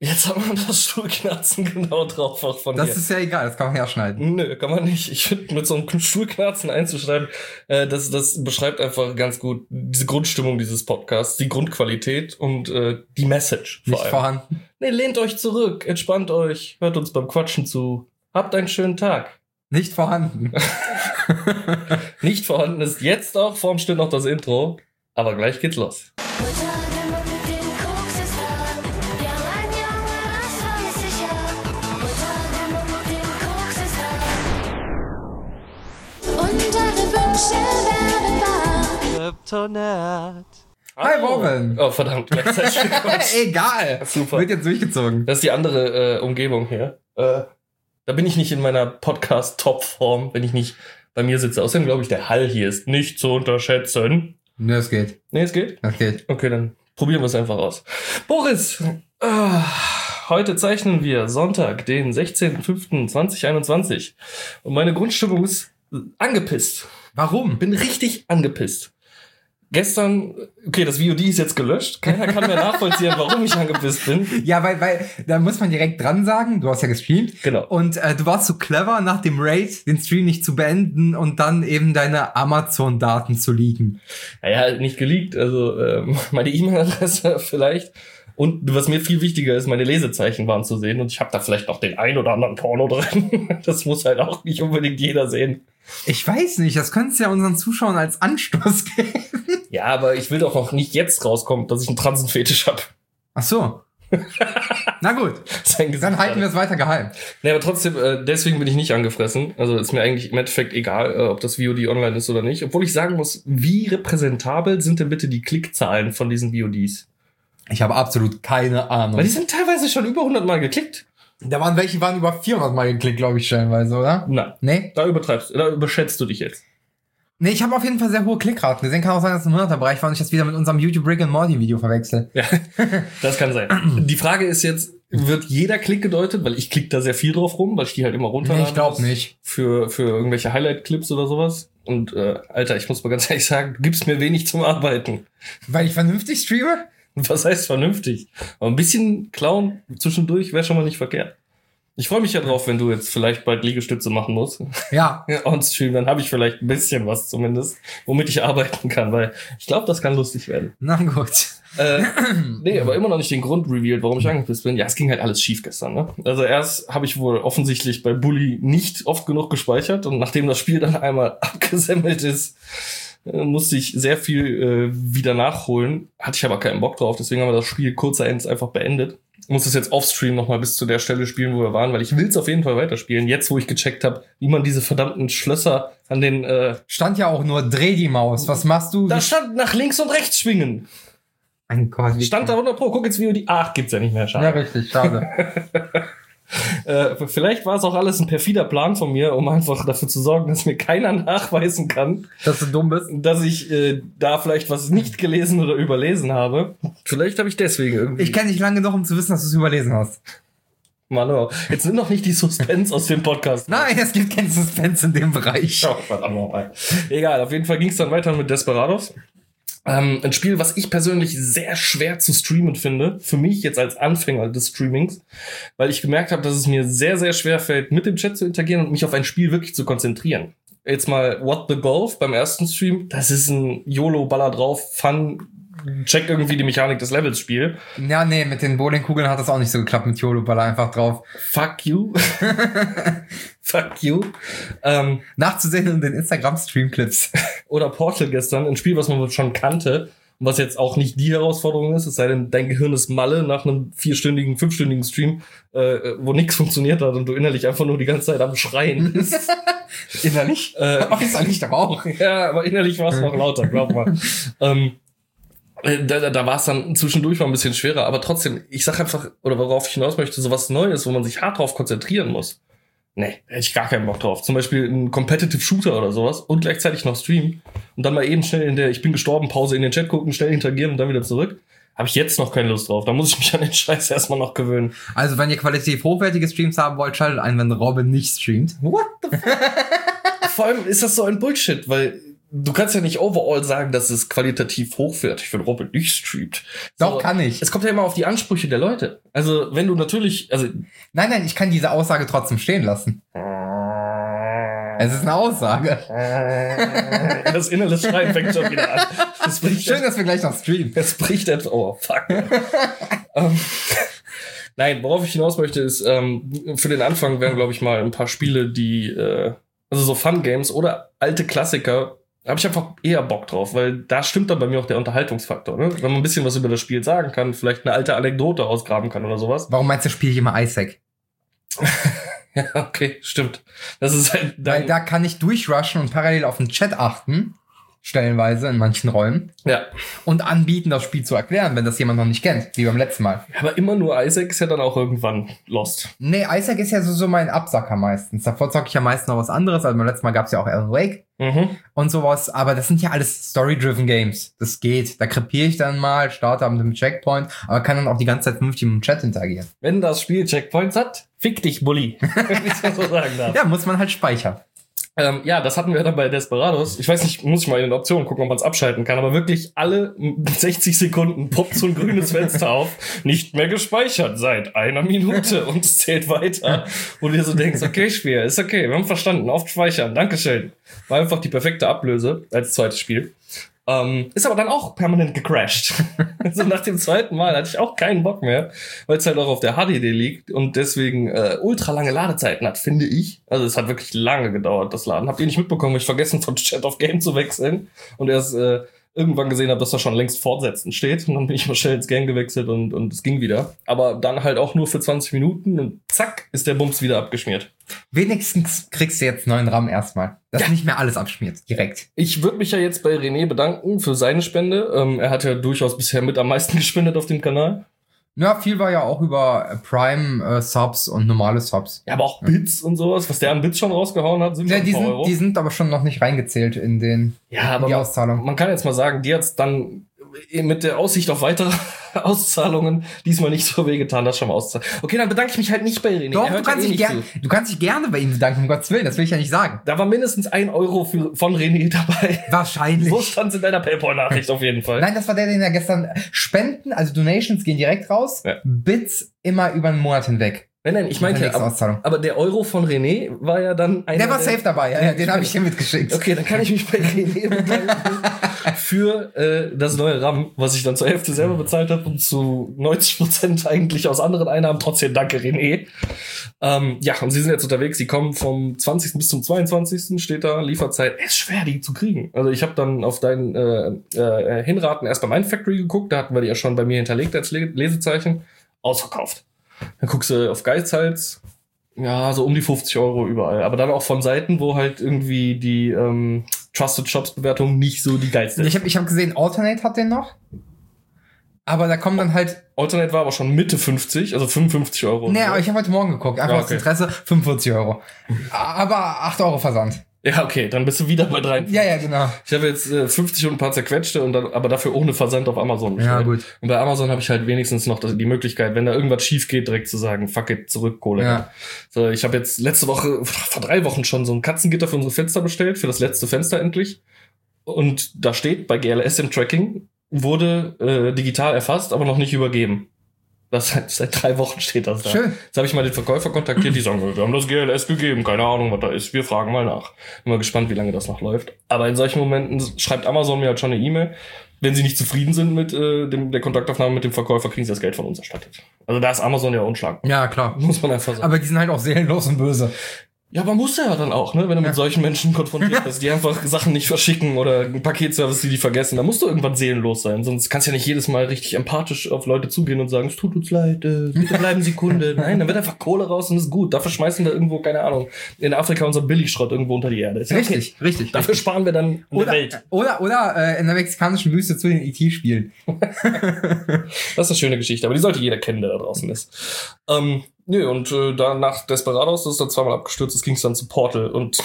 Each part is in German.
Jetzt haben wir das Stuhlknarzen genau drauf auch von Das dir. ist ja egal, das kann man herschneiden. Nö, kann man nicht. Ich finde, mit so einem Stuhlknarzen einzuschreiben, das beschreibt einfach ganz gut diese Grundstimmung dieses Podcasts, die Grundqualität und die Message vor Nicht allem. vorhanden. Nee, lehnt euch zurück, entspannt euch, hört uns beim Quatschen zu. Habt einen schönen Tag. Nicht vorhanden. Nicht vorhanden ist jetzt auch, vorm steht noch das Intro, aber gleich geht's los. Kryptonat. Hi, Robin. Oh, verdammt, gleichzeitig gequatscht. Egal. Super. Wird jetzt durchgezogen. Das ist die andere Umgebung hier. Da bin ich nicht in meiner Podcast-Top-Form, wenn ich nicht bei mir sitze. Außerdem glaube ich, der Hall hier ist nicht zu unterschätzen. Ne, es geht. Nee, es geht? Das geht. Okay, dann probieren wir es einfach aus. Boris, heute zeichnen wir Sonntag, den 16.05.2021. Und meine Grundstimmung ist angepisst. Warum? Bin richtig angepisst. Gestern, okay, das VOD ist jetzt gelöscht. Keiner kann mehr nachvollziehen, warum ich angepisst bin. Ja, weil, da muss man direkt dran sagen, du hast ja gestreamt. Genau. Und du warst so clever, nach dem Raid den Stream nicht zu beenden und dann eben deine Amazon-Daten zu leaken. Naja, nicht geleakt, also meine E-Mail-Adresse vielleicht. Und was mir viel wichtiger ist, meine Lesezeichen waren zu sehen. Und ich habe da vielleicht noch den ein oder anderen Porno drin. Das muss halt auch nicht unbedingt jeder sehen. Ich weiß nicht, das könntest du ja unseren Zuschauern als Anstoß geben. Ja, aber ich will doch auch nicht jetzt rauskommen, dass ich einen Transenfetisch habe. Ach so. Na gut, dann halten wir es weiter geheim. Nee, aber trotzdem, deswegen bin ich nicht angefressen. Also ist mir eigentlich im Endeffekt egal, ob das VOD online ist oder nicht. Obwohl ich sagen muss, wie repräsentabel sind denn bitte die Klickzahlen von diesen VODs? Ich habe absolut keine Ahnung. Weil die sind teilweise schon über 100 Mal geklickt. Da waren welche, waren über 400 Mal geklickt, glaube ich, stellenweise, oder? Nein. Nee? Da überschätzt du dich jetzt. Nee, ich habe auf jeden Fall sehr hohe Klickraten gesehen. Kann auch sein, dass es im 100er-Bereich war und ich das wieder mit unserem YouTube Rick and Morty Video verwechsel. Ja, das kann sein. Die Frage ist jetzt, wird jeder Klick gedeutet? Weil ich klicke da sehr viel drauf rum, weil ich die halt immer runterladen Nee, ich glaube muss nicht. Für irgendwelche Highlight-Clips oder sowas. Und Alter, ich muss mal ganz ehrlich sagen, du gibst mir wenig zum Arbeiten. Weil ich vernünftig streame? Was heißt vernünftig? Aber ein bisschen klauen zwischendurch wäre schon mal nicht verkehrt. Ich freue mich ja drauf, wenn du jetzt vielleicht bald Liegestütze machen musst. Ja. On Stream, dann habe ich vielleicht ein bisschen was zumindest, womit ich arbeiten kann, weil ich glaube, das kann lustig werden. Na gut. Nee, aber immer noch nicht den Grund revealed, warum ich angepisst bin. Ja, es ging halt alles schief gestern, ne? Also erst habe ich wohl offensichtlich bei Bully nicht oft genug gespeichert und nachdem das Spiel dann einmal abgesemmelt ist, musste ich sehr viel wieder nachholen. Hatte ich aber keinen Bock drauf, deswegen haben wir das Spiel kurzerhand einfach beendet. Ich muss es jetzt offstream nochmal bis zu der Stelle spielen, wo wir waren, weil ich will es auf jeden Fall weiterspielen. Jetzt, wo ich gecheckt habe, wie man diese verdammten Schlösser an den... Stand ja auch nur, dreh die Maus. Was machst du? Da stand nach links und rechts schwingen. Mein Gott. Stand da 100 Pro. Guck jetzt, wie die... Ach, gibt's ja nicht mehr. Schade. Ja, richtig, schade. Vielleicht war es auch alles ein perfider Plan von mir, um einfach dafür zu sorgen, dass mir keiner nachweisen kann, Dass du dumm bist. dass ich da vielleicht was nicht gelesen oder überlesen habe. Vielleicht habe ich deswegen irgendwie... Ich kenne dich lange genug, um zu wissen, dass du es überlesen hast. Mann, oh. Jetzt nimm doch nicht die Suspense aus dem Podcast. Nein, es gibt keinen Suspense in dem Bereich. Oh, verdammt nochmal. Egal, auf jeden Fall ging es dann weiter mit Desperados. Ein Spiel, was ich persönlich sehr schwer zu streamen finde. Für mich jetzt als Anfänger des Streamings. Weil ich gemerkt habe, dass es mir sehr, sehr schwer fällt, mit dem Chat zu interagieren und mich auf ein Spiel wirklich zu konzentrieren. Jetzt mal What the Golf beim ersten Stream. Das ist ein YOLO-Baller drauf, Fun, check irgendwie die Mechanik des Levels Spiel. Ja, nee, mit den Bowlingkugeln hat das auch nicht so geklappt mit YOLO-Baller einfach drauf. Fuck you. Fuck you. Nachzusehen in den Instagram-Stream-Clips. Oder Portal gestern, ein Spiel, was man schon kannte und was jetzt auch nicht die Herausforderung ist, es sei denn, dein Gehirn ist Malle nach einem 4-stündigen, 5-stündigen Stream, wo nichts funktioniert hat und du innerlich einfach nur die ganze Zeit am Schreien bist. Innerlich? Äußerlich doch auch. Ja, aber innerlich war es noch lauter, glaub mal. Da war es dann zwischendurch mal ein bisschen schwerer, aber trotzdem, ich sag einfach, oder worauf ich hinaus möchte, sowas Neues, wo man sich hart drauf konzentrieren muss. Nee, hätte ich gar keinen Bock drauf. Zum Beispiel ein Competitive Shooter oder sowas und gleichzeitig noch streamen und dann mal eben schnell in der Ich bin gestorben Pause in den Chat gucken, schnell interagieren und dann wieder zurück. Habe ich jetzt noch keine Lust drauf. Da muss ich mich an den Scheiß erstmal noch gewöhnen. Also, wenn ihr qualitativ hochwertige Streams haben wollt, schaltet ein, wenn Robin nicht streamt. What the fuck? Vor allem ist das so ein Bullshit, weil du kannst ja nicht overall sagen, dass es qualitativ hochwertig für Robin nicht streamt. Doch, kann ich. Es kommt ja immer auf die Ansprüche der Leute. Also, wenn du natürlich, Nein, ich kann diese Aussage trotzdem stehen lassen. Es ist eine Aussage. Das innere Schreien fängt schon wieder an. Schön, dass wir gleich noch streamen. Es bricht etwas. Oh, fuck. Nein, worauf ich hinaus möchte, ist, für den Anfang wären, glaube ich, mal ein paar Spiele, die, also so Fun-Games oder alte Klassiker, habe ich einfach eher Bock drauf, weil da stimmt dann bei mir auch der Unterhaltungsfaktor, ne? Wenn man ein bisschen was über das Spiel sagen kann, vielleicht eine alte Anekdote ausgraben kann oder sowas. Warum meinst du, spiele ich immer Isaac? Ja, okay, stimmt. Das ist halt weil da kann ich durchrushen und parallel auf den Chat achten, stellenweise in manchen Räumen. Ja. Und anbieten, das Spiel zu erklären, wenn das jemand noch nicht kennt, wie beim letzten Mal. Aber immer nur Isaac ist ja dann auch irgendwann lost. Nee, Isaac ist ja so mein Absacker meistens. Davor zocke ich ja meistens noch was anderes. Also beim letzten Mal gab's ja auch Alan Wake und sowas. Aber das sind ja alles Story-driven Games. Das geht. Da krepiere ich dann mal, starte mit dem Checkpoint, aber kann dann auch die ganze Zeit vernünftig mit dem Chat interagieren. Wenn das Spiel Checkpoints hat, fick dich, Bulli. Wenn ich das so sagen darf. Ja, muss man halt speichern. Ja, das hatten wir dann bei Desperados. Ich weiß nicht, muss ich mal in den Optionen gucken, ob man es abschalten kann, aber wirklich alle 60 Sekunden poppt so ein grünes Fenster auf. Nicht mehr gespeichert seit einer Minute und es zählt weiter. Wo du dir so denkst, okay, Spiel, ist okay, wir haben verstanden, oft speichern, Dankeschön. War einfach die perfekte Ablöse als zweites Spiel. Ist aber dann auch permanent gecrashed. Also nach dem zweiten Mal hatte ich auch keinen Bock mehr, weil es halt auch auf der HDD liegt und deswegen ultra lange Ladezeiten hat, finde ich. Also es hat wirklich lange gedauert, das Laden. Habt ihr nicht mitbekommen, ich vergessen von Chat auf Game zu wechseln und erst irgendwann gesehen habe, dass da schon längst Fortsetzen steht. Und dann bin ich mal schnell ins Game gewechselt und es ging wieder. Aber dann halt auch nur für 20 Minuten und zack, ist der Bums wieder abgeschmiert. Wenigstens kriegst du jetzt neuen RAM erstmal. Dass nicht mehr alles abschmiert, direkt. Ich würde mich ja jetzt bei René bedanken für seine Spende. Er hat ja durchaus bisher mit am meisten gespendet auf dem Kanal. Ja, viel war ja auch über Prime-Subs und normale Subs. Ja, aber auch Bits und sowas, was der an Bits schon rausgehauen hat, sind ja, schon ein paar Euro. Die sind aber schon noch nicht reingezählt in die Auszahlung. Man kann jetzt mal sagen, die hat's dann mit der Aussicht auf weitere Auszahlungen diesmal nicht so wehgetan, das schon mal auszahlen. Okay, dann bedanke ich mich halt nicht bei René. Doch, du kannst dich gerne bei ihm bedanken, um Gottes Willen, das will ich ja nicht sagen. Da war mindestens 1 Euro von René dabei. Wahrscheinlich. So stand's in deiner PayPal-Nachricht auf jeden Fall. Nein, das war der, den er gestern Spenden, also Donations gehen direkt raus, ja. Bits immer über einen Monat hinweg. Nein, ich meinte, aber der Euro von René war ja dann der war safe dabei, ja, den habe ich dir mitgeschickt. Okay, dann kann ich mich bei René bedanken für das neue RAM, was ich dann zur Hälfte selber bezahlt habe und zu 90% eigentlich aus anderen Einnahmen. Trotzdem danke, René. Ja, und sie sind jetzt unterwegs, sie kommen vom 20. bis zum 22. steht da, Lieferzeit. Ist schwer, die zu kriegen. Also ich habe dann auf deinen Hinraten erst bei Mindfactory geguckt, da hatten wir die ja schon bei mir hinterlegt als Lesezeichen. Ausverkauft. Dann guckst du auf Geizhals, ja, so um die 50 Euro überall. Aber dann auch von Seiten, wo halt irgendwie die Trusted Shops Bewertung nicht so die geilste ist. Ich hab gesehen, Alternate hat den noch. Aber da kommen dann halt... Alternate war aber schon Mitte 50, also 55 Euro. Nee, aber ich habe heute Morgen geguckt. Einfach aus Interesse, 45 Euro. Aber 8 Euro Versand. Ja, okay, dann bist du wieder bei 3. Ja, genau. Ich habe jetzt 50 und ein paar zerquetschte und dann, aber dafür ohne Versand auf Amazon bestellt. Ja, gut. Und bei Amazon habe ich halt wenigstens noch die Möglichkeit, wenn da irgendwas schief geht, direkt zu sagen, fuck it, zurück, Kohle. Ja. So, ich habe jetzt vor 3 Wochen schon so ein Katzengitter für unsere Fenster bestellt, für das letzte Fenster endlich. Und da steht bei GLS im Tracking, wurde digital erfasst, aber noch nicht übergeben. Das seit 3 Wochen steht das da. Schön. Jetzt habe ich mal den Verkäufer kontaktiert, die sagen, wir haben das GLS gegeben, keine Ahnung, was da ist. Wir fragen mal nach. Bin mal gespannt, wie lange das noch läuft. Aber in solchen Momenten schreibt Amazon mir halt schon eine E-Mail. Wenn sie nicht zufrieden sind mit der Kontaktaufnahme mit dem Verkäufer, kriegen sie das Geld von uns erstattet. Also da ist Amazon ja unschlagbar. Ja, klar. Muss man einfach sagen. Aber die sind halt auch seelenlos und böse. Ja, aber muss ja dann auch, ne? Wenn du mit solchen Menschen konfrontiert bist, die einfach Sachen nicht verschicken oder ein Paketservice, die vergessen, dann musst du irgendwann seelenlos sein. Sonst kannst du ja nicht jedes Mal richtig empathisch auf Leute zugehen und sagen, es tut uns leid, bitte bleiben Sie Kunde. Nein, dann wird einfach Kohle raus und ist gut. Dafür schmeißen wir irgendwo, keine Ahnung, in Afrika unser Billigschrott irgendwo unter die Erde. Ist richtig, okay. Richtig. Dafür sparen wir dann eine Welt. Oder in der mexikanischen Wüste zu den E.T. Das ist eine schöne Geschichte, aber die sollte jeder kennen, der da draußen ist. Nö, und dann nach Desperados, das ist dann 2-mal abgestürzt, das ging dann zu Portal und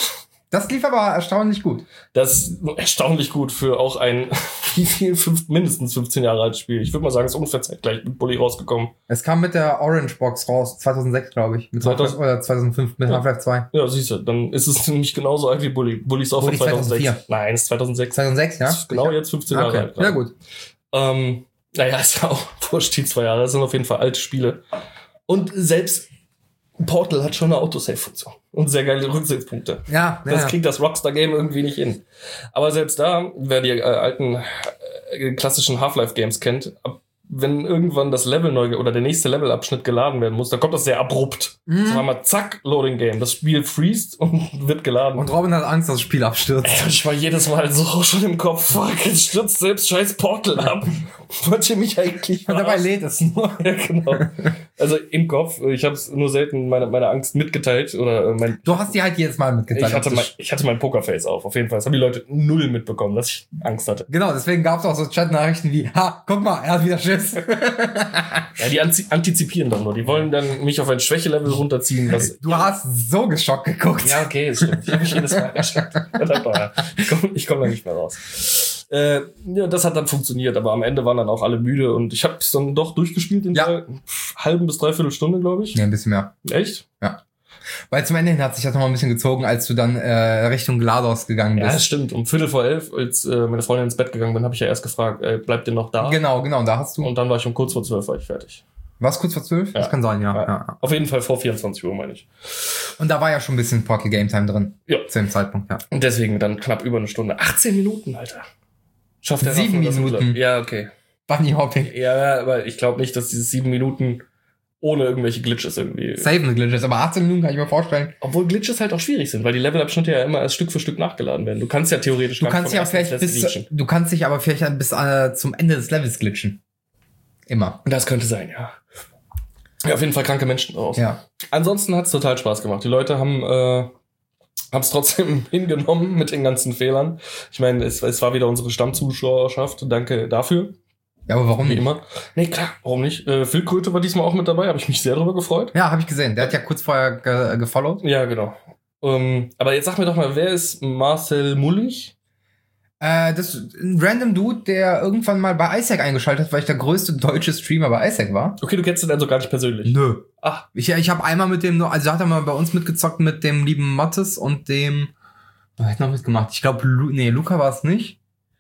Das lief aber erstaunlich gut. Das ist erstaunlich gut für auch ein mindestens 15 Jahre altes Spiel. Ich würde mal sagen, es ist ungefähr zeitgleich mit Bully rausgekommen. Es kam mit der Orange Box raus, 2006, glaube ich. Mit 2000? Oder 2005 mit Half-Life 2. Ja, siehst du, dann ist es nämlich genauso alt wie Bully. Bully ist auch von 2006. 2004. Nein, es ist 2006. 2006, ja? Das ist genau jetzt 15 Jahre alt. Ja, gut. Naja, ist ja auch wurscht, die 2 Jahre. Das sind auf jeden Fall alte Spiele. Und selbst Portal hat schon eine Autosave-Funktion. Und sehr geile Rücksichtspunkte. Ja, das kriegt das Rockstar-Game irgendwie nicht hin. Aber selbst da, wer die alten klassischen Half-Life-Games kennt, wenn irgendwann das Level neu oder der nächste Levelabschnitt geladen werden muss, dann kommt das sehr abrupt. So einmal zack, Loading Game. Das Spiel freest und wird geladen. Und Robin hat Angst, dass das Spiel abstürzt. Ich war jedes Mal so schon im Kopf, fuck, jetzt stürzt selbst scheiß Portal ab. Wollt ihr mich eigentlich Und dabei lädt es nur. Ja, genau. Also im Kopf, ich habe es nur selten meine Angst mitgeteilt. Oder du hast die halt jedes Mal mitgeteilt. Ich hatte mein Pokerface auf jeden Fall. Das haben die Leute null mitbekommen, dass ich Angst hatte. Genau, deswegen gab es auch so Chat-Nachrichten wie, ha, guck mal, er hat wieder Schiss. Ja, die antizipieren doch nur. Die wollen dann mich auf ein Schwächelevel runterziehen. Du hast so geschockt geguckt. Ja, okay, das stimmt. Ich habe mich jedes Mal erschreckt. Ich komm da nicht mehr raus. Ja, das hat dann funktioniert, aber am Ende waren dann auch alle müde und ich habe es dann doch durchgespielt in der halben bis dreiviertel Stunde, glaube ich. Ja, ein bisschen mehr. Echt? Ja. Weil zum Ende hin hat sich das noch mal ein bisschen gezogen, als du dann Richtung GLaDOS gegangen bist. Ja, das stimmt. Um 11:15, als meine Freundin ins Bett gegangen bin, habe ich ja erst gefragt, bleibt ihr noch da? Genau, da hast du. Und dann war ich um kurz vor 12 war ich fertig. War's kurz vor 12? Ja. Das kann sein, ja. Auf jeden Fall vor 24 Uhr, meine ich. Und da war ja schon ein bisschen Portal Game Time drin. Ja. Zu dem Zeitpunkt, ja. Und deswegen dann knapp über eine Stunde. 18 Minuten, Alter. Schafft er 7 Minuten. Ja, okay. Bunny Hopping. Ja, aber ich glaube nicht, dass dieses 7 Minuten ohne irgendwelche Glitches irgendwie... Safe mit Glitches, aber 18 Minuten kann ich mir vorstellen. Obwohl Glitches halt auch schwierig sind, weil die Levelabschnitte ja immer als Stück für Stück nachgeladen werden. Du kannst ja theoretisch... Du kannst dich aber vielleicht bis zum Ende des Levels glitchen. Immer. Das könnte sein, ja. Ja, auf jeden Fall kranke Menschen draus. Ja. Ansonsten hat's total Spaß gemacht. Die Leute haben es trotzdem hingenommen mit den ganzen Fehlern. Ich meine, es war wieder unsere Stammzuschauerschaft. Danke dafür. Ja, aber warum Wie nicht? immer. Nee, klar, warum nicht? Phil Kröte war diesmal auch mit dabei. Habe ich mich sehr darüber gefreut. Ja, habe ich gesehen. Der hat ja kurz vorher gefollowt. Ja, genau. Aber jetzt sag mir doch mal, wer ist Marcel Mullig? Das ist ein random Dude, der irgendwann mal bei Isaac eingeschaltet hat, weil ich der größte deutsche Streamer bei Isaac war. Okay, du kennst ihn also gar nicht persönlich. Nö. Ach. Ich habe einmal mit dem, also hat er mal bei uns mitgezockt mit dem lieben Mattes und dem, was hab ich noch mitgemacht? Ich glaube, Luca war es nicht.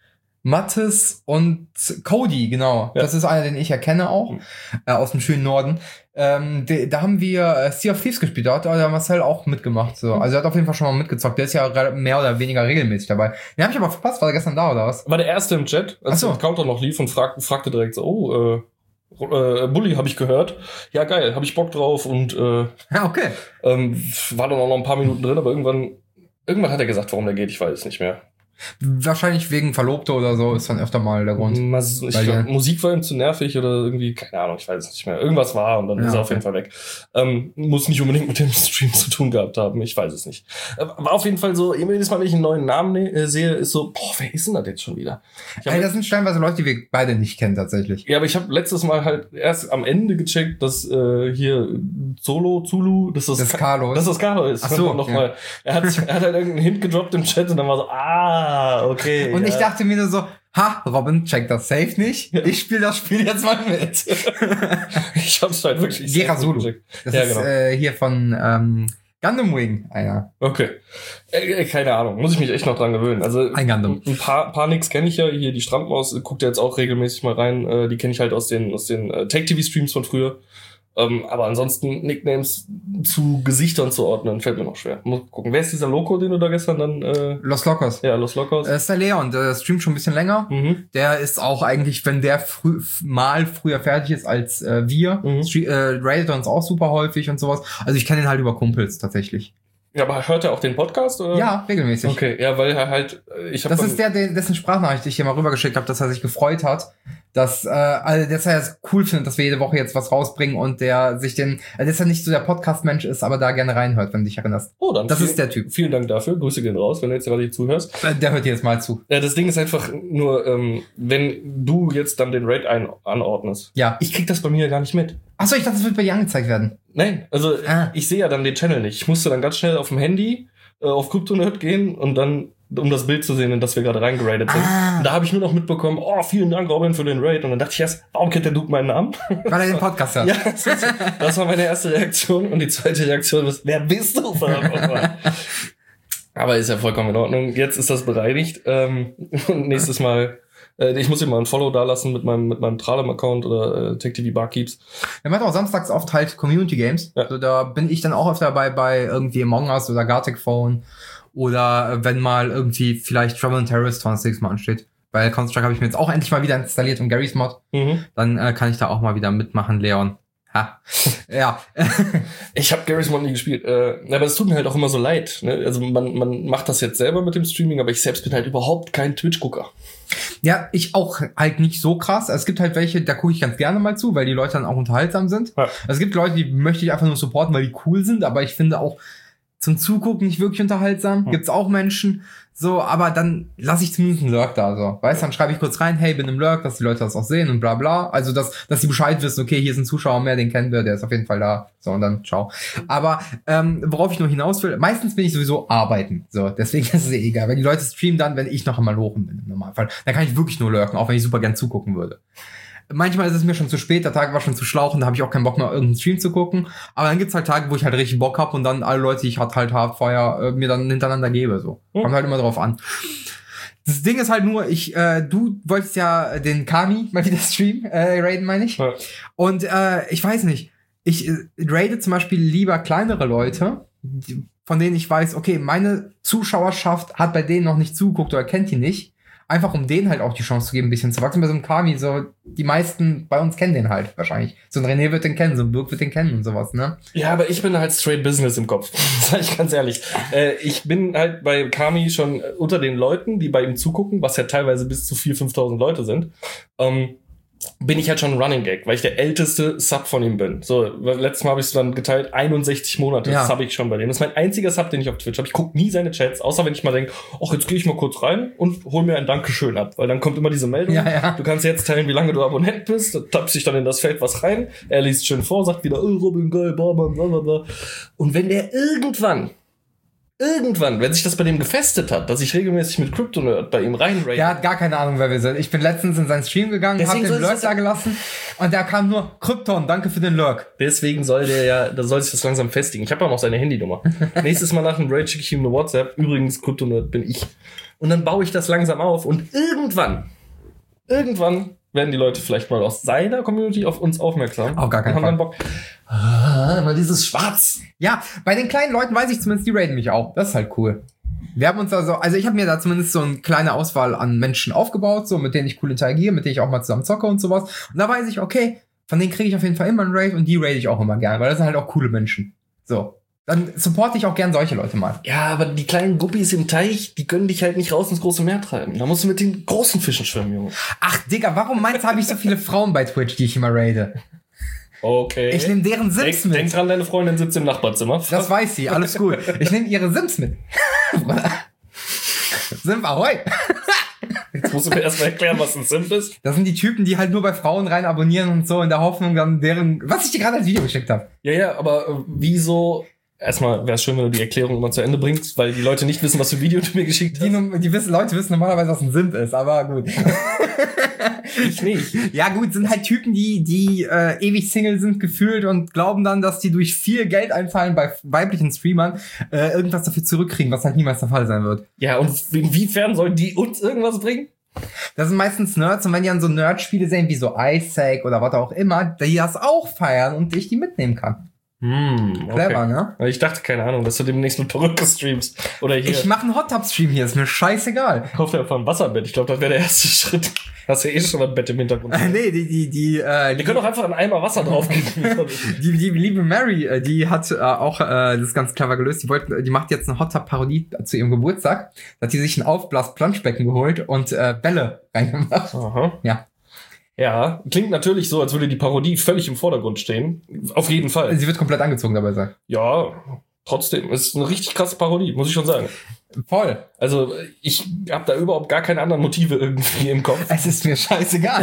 Mattes und Cody, genau. Ja. Das ist einer, den ich erkenne auch, aus dem schönen Norden. Da haben wir Sea of Thieves gespielt, da hat der Marcel auch mitgemacht. So. Also er hat auf jeden Fall schon mal mitgezockt. Der ist ja mehr oder weniger regelmäßig dabei. Den habe ich aber verpasst, war der gestern da oder was? War der erste im Chat, als der Counter noch lief und fragte direkt so, Bully habe ich gehört. Ja, geil, habe ich Bock drauf und ja, okay. War dann auch noch ein paar Minuten drin, aber irgendwann hat er gesagt, warum der geht, ich weiß es nicht mehr. Wahrscheinlich wegen Verlobte oder so ist dann öfter mal der Grund. Ich glaub, Musik war ihm zu nervig oder irgendwie, keine Ahnung, ich weiß es nicht mehr. Irgendwas war und dann ist er auf jeden Fall weg. Muss nicht unbedingt mit dem Stream zu tun gehabt haben, ich weiß es nicht. War auf jeden Fall so, jedes Mal, wenn ich einen neuen Namen sehe, ist so, wer ist denn das jetzt schon wieder? Das sind stellenweise Leute, die wir beide nicht kennen tatsächlich. Ja, aber ich habe letztes Mal halt erst am Ende gecheckt, dass hier Zulu, dass das Carlo ist. Dass das Carlo ist. Ach so, nochmal. Er hat halt irgendeinen Hint gedroppt im Chat und dann war so, okay. Und ich dachte mir nur so, Robin checkt das safe nicht. Ja. Ich spiele das Spiel jetzt mal mit. Ich hab's halt wirklich Gera Zulu. Das ist hier von Gundam Wing, einer. Okay. Keine Ahnung, muss ich mich echt noch dran gewöhnen. Also ein Gundam. Ein paar Nix kenne ich ja. Hier die Strandmaus guckt ja jetzt auch regelmäßig mal rein. Die kenne ich halt aus den Take-TV-Streams von früher. Aber ansonsten Nicknames zu Gesichtern zu ordnen, fällt mir noch schwer. Muss gucken. Wer ist dieser Loco, den du da gestern dann... Los Locos. Ja, Los Locos. Ist der Leon, der streamt schon ein bisschen länger. Mhm. Der ist auch eigentlich, wenn der früher fertig ist als wir, raidet uns auch super häufig und sowas. Also ich kenne ihn halt über Kumpels tatsächlich. Ja, aber hört er auch den Podcast, oder? Ja, regelmäßig. Okay, ja, weil er halt... Das ist dessen Sprachnachricht, die ich hier mal rübergeschickt habe, dass er sich gefreut hat, dass er es cool findet, dass wir jede Woche jetzt was rausbringen und der sich dass er nicht so der Podcast-Mensch ist, aber da gerne reinhört, wenn du dich erinnerst. Oh, dann das ist der Typ. Vielen Dank dafür. Grüße gehen raus, wenn du jetzt gerade hier zuhörst. Der hört jetzt mal zu. Ja, das Ding ist einfach nur, wenn du jetzt dann den Raid anordnest. Ja. Ich krieg das bei mir ja gar nicht mit. Achso, ich dachte, das wird bei dir angezeigt werden. Nein, also ich sehe ja dann den Channel nicht. Ich musste dann ganz schnell auf dem Handy auf Kryptonerd gehen und dann, um das Bild zu sehen, in das wir gerade reingeradet sind. Und da habe ich nur noch mitbekommen, vielen Dank, Robin, für den Raid. Und dann dachte ich erst, warum kennt der Dude meinen Namen? Weil er den Podcast hat. Ja, das war meine erste Reaktion. Und die zweite Reaktion ist, wer bist du? Aber ist ja vollkommen in Ordnung. Jetzt ist das bereinigt. Und nächstes Mal, ich muss ihm mal ein Follow dalassen mit meinem Tralem-Account oder TechTV Barkeeps. Er macht auch samstags oft halt Community Games. Ja. Also da bin ich dann auch öfter bei irgendwie Among Us oder Gartic Phone. Oder wenn mal irgendwie vielleicht Trouble in Terrorist 20 Mal ansteht. Weil Counter-Strike habe ich mir jetzt auch endlich mal wieder installiert und Garry's Mod. Dann kann ich da auch mal wieder mitmachen, Leon. Ha. Ja. Ich habe Garry's Mod nie gespielt. Aber es tut mir halt auch immer so leid. Ne? Also man macht das jetzt selber mit dem Streaming, aber ich selbst bin halt überhaupt kein Twitch-Gucker. Ja, ich auch halt nicht so krass. Es gibt halt welche, da gucke ich ganz gerne mal zu, weil die Leute dann auch unterhaltsam sind. Ja. Es gibt Leute, die möchte ich einfach nur supporten, weil die cool sind, aber ich finde auch zum Zugucken nicht wirklich unterhaltsam. Gibt's auch Menschen. So, aber dann lasse ich zumindest einen Lurk da, so. Weißt, dann schreibe ich kurz rein, hey, bin im Lurk, dass die Leute das auch sehen und bla bla. Also, dass die Bescheid wissen, okay, hier ist ein Zuschauer mehr, den kennen wir, der ist auf jeden Fall da. So, und dann ciao. Aber, worauf ich nur hinaus will, meistens bin ich sowieso arbeiten. So, deswegen ist es egal. Wenn die Leute streamen dann, wenn ich noch einmal lochen bin, im Normalfall, dann kann ich wirklich nur lurken, auch wenn ich super gern zugucken würde. Manchmal ist es mir schon zu spät, der Tag war schon zu schlauchen, da habe ich auch keinen Bock mehr, irgendeinen Stream zu gucken. Aber dann gibt's halt Tage, wo ich halt richtig Bock hab und dann alle Leute, die ich halt Hardfire mir dann hintereinander gebe. So. Kommt halt immer drauf an. Das Ding ist halt nur, du wolltest ja den Kami mal wieder streamen, raiden meine ich. Ja. Und ich weiß nicht, ich raide zum Beispiel lieber kleinere Leute, von denen ich weiß, okay, meine Zuschauerschaft hat bei denen noch nicht zugeguckt oder kennt die nicht. Einfach um denen halt auch die Chance zu geben, ein bisschen zu wachsen. Bei so einem Kami, so, die meisten bei uns kennen den halt wahrscheinlich. So ein René wird den kennen, so ein Birk wird den kennen und sowas, ne? Ja, aber ich bin halt straight Business im Kopf. Sag ich ganz ehrlich. Ich bin halt bei Kami schon unter den Leuten, die bei ihm zugucken, was ja teilweise bis zu 4.000, 5.000 Leute sind. Bin ich halt schon ein Running Gag, weil ich der älteste Sub von ihm bin. So, letztes Mal habe ich es dann geteilt, 61 Monate, ja. Das habe ich schon bei dem. Das ist mein einziger Sub, den ich auf Twitch habe. Ich gucke nie seine Chats, außer wenn ich mal denke, jetzt gehe ich mal kurz rein und hol mir ein Dankeschön ab. Weil dann kommt immer diese Meldung, ja. Du kannst jetzt teilen, wie lange du Abonnent bist, da tappst dich dann in das Feld was rein, er liest schön vor, sagt wieder, Robin, geil, bla bla bla bla. Und wenn der irgendwann, wenn sich das bei dem gefestet hat, dass ich regelmäßig mit Kryptonerd bei ihm reinrate. Der hat gar keine Ahnung, wer wir sind. Ich bin letztens in seinen Stream gegangen, hab den Lurk da gelassen und da kam nur Krypton, danke für den Lurk. Deswegen da soll sich das langsam festigen. Ich habe auch noch seine Handynummer. Nächstes Mal nach dem Raid schicke ich ihm eine WhatsApp. Übrigens, Kryptonerd bin ich. Und dann baue ich das langsam auf und irgendwann werden die Leute vielleicht mal aus seiner Community auf uns aufmerksam. Auf gar keinen Fall. Dann Bock. Mal dieses Schwarz. Ja, bei den kleinen Leuten weiß ich zumindest, die raiden mich auch. Das ist halt cool. Wir haben uns also ich habe mir da zumindest so eine kleine Auswahl an Menschen aufgebaut, so mit denen ich cool interagiere, mit denen ich auch mal zusammen zocke und sowas. Und da weiß ich, okay, von denen kriege ich auf jeden Fall immer einen Raid und die raide ich auch immer gerne, weil das sind halt auch coole Menschen. So. Dann supporte ich auch gern solche Leute mal. Ja, aber die kleinen Guppies im Teich, die können dich halt nicht raus ins große Meer treiben. Da musst du mit den großen Fischen schwimmen, Junge. Ach, Digga, warum meinst du, habe ich so viele Frauen bei Twitch, die ich immer raide? Okay. Ich nehme deren Sims mit. Denk dran, deine Freundin sitzt im Nachbarzimmer. Das weiß sie, alles gut. Ich nehme ihre Sims mit. Simp Ahoi. Jetzt musst du mir erstmal erklären, was ein Simp ist. Das sind die Typen, die halt nur bei Frauen rein abonnieren und so, in der Hoffnung dann was ich dir gerade als Video geschickt habe. Ja, aber wieso... Erstmal wäre es schön, wenn du die Erklärung immer zu Ende bringst, weil die Leute nicht wissen, was für Video du mir geschickt hast. Leute wissen normalerweise, was ein Simp ist, aber gut. Ich nicht. Ja gut, sind halt Typen, die ewig Single sind gefühlt und glauben dann, dass die durch viel Geld einfallen bei weiblichen Streamern irgendwas dafür zurückkriegen, was halt niemals der Fall sein wird. Ja, und inwiefern sollen die uns irgendwas bringen? Das sind meistens Nerds und wenn die an so Nerd-Spiele sehen, wie so Isaac oder was auch immer, die das auch feiern und ich die mitnehmen kann. Okay. Clever, ne? Ich dachte, keine Ahnung, dass du demnächst mit Perücke streamst. Oder hier. Ich mache einen Hot-Tub-Stream hier, ist mir scheißegal. Kauf dir einfach ein Wasserbett. Ich glaube, das wäre der erste Schritt. Hast du ja schon ein Bett im Hintergrund. Nee, die können doch einfach einen Eimer Wasser draufgeben. die liebe Mary, die hat auch das ist ganz clever gelöst. Die macht jetzt eine Hot-Tub-Parodie zu ihrem Geburtstag. Da hat die sich ein Aufblas-Planschbecken geholt und Bälle reingemacht. Aha. Ja. Ja, klingt natürlich so, als würde die Parodie völlig im Vordergrund stehen. Auf jeden Fall. Sie wird komplett angezogen dabei sein. Ja, trotzdem, ist eine richtig krasse Parodie, muss ich schon sagen. Voll. Also ich habe da überhaupt gar keine anderen Motive irgendwie im Kopf. Es ist mir scheißegal.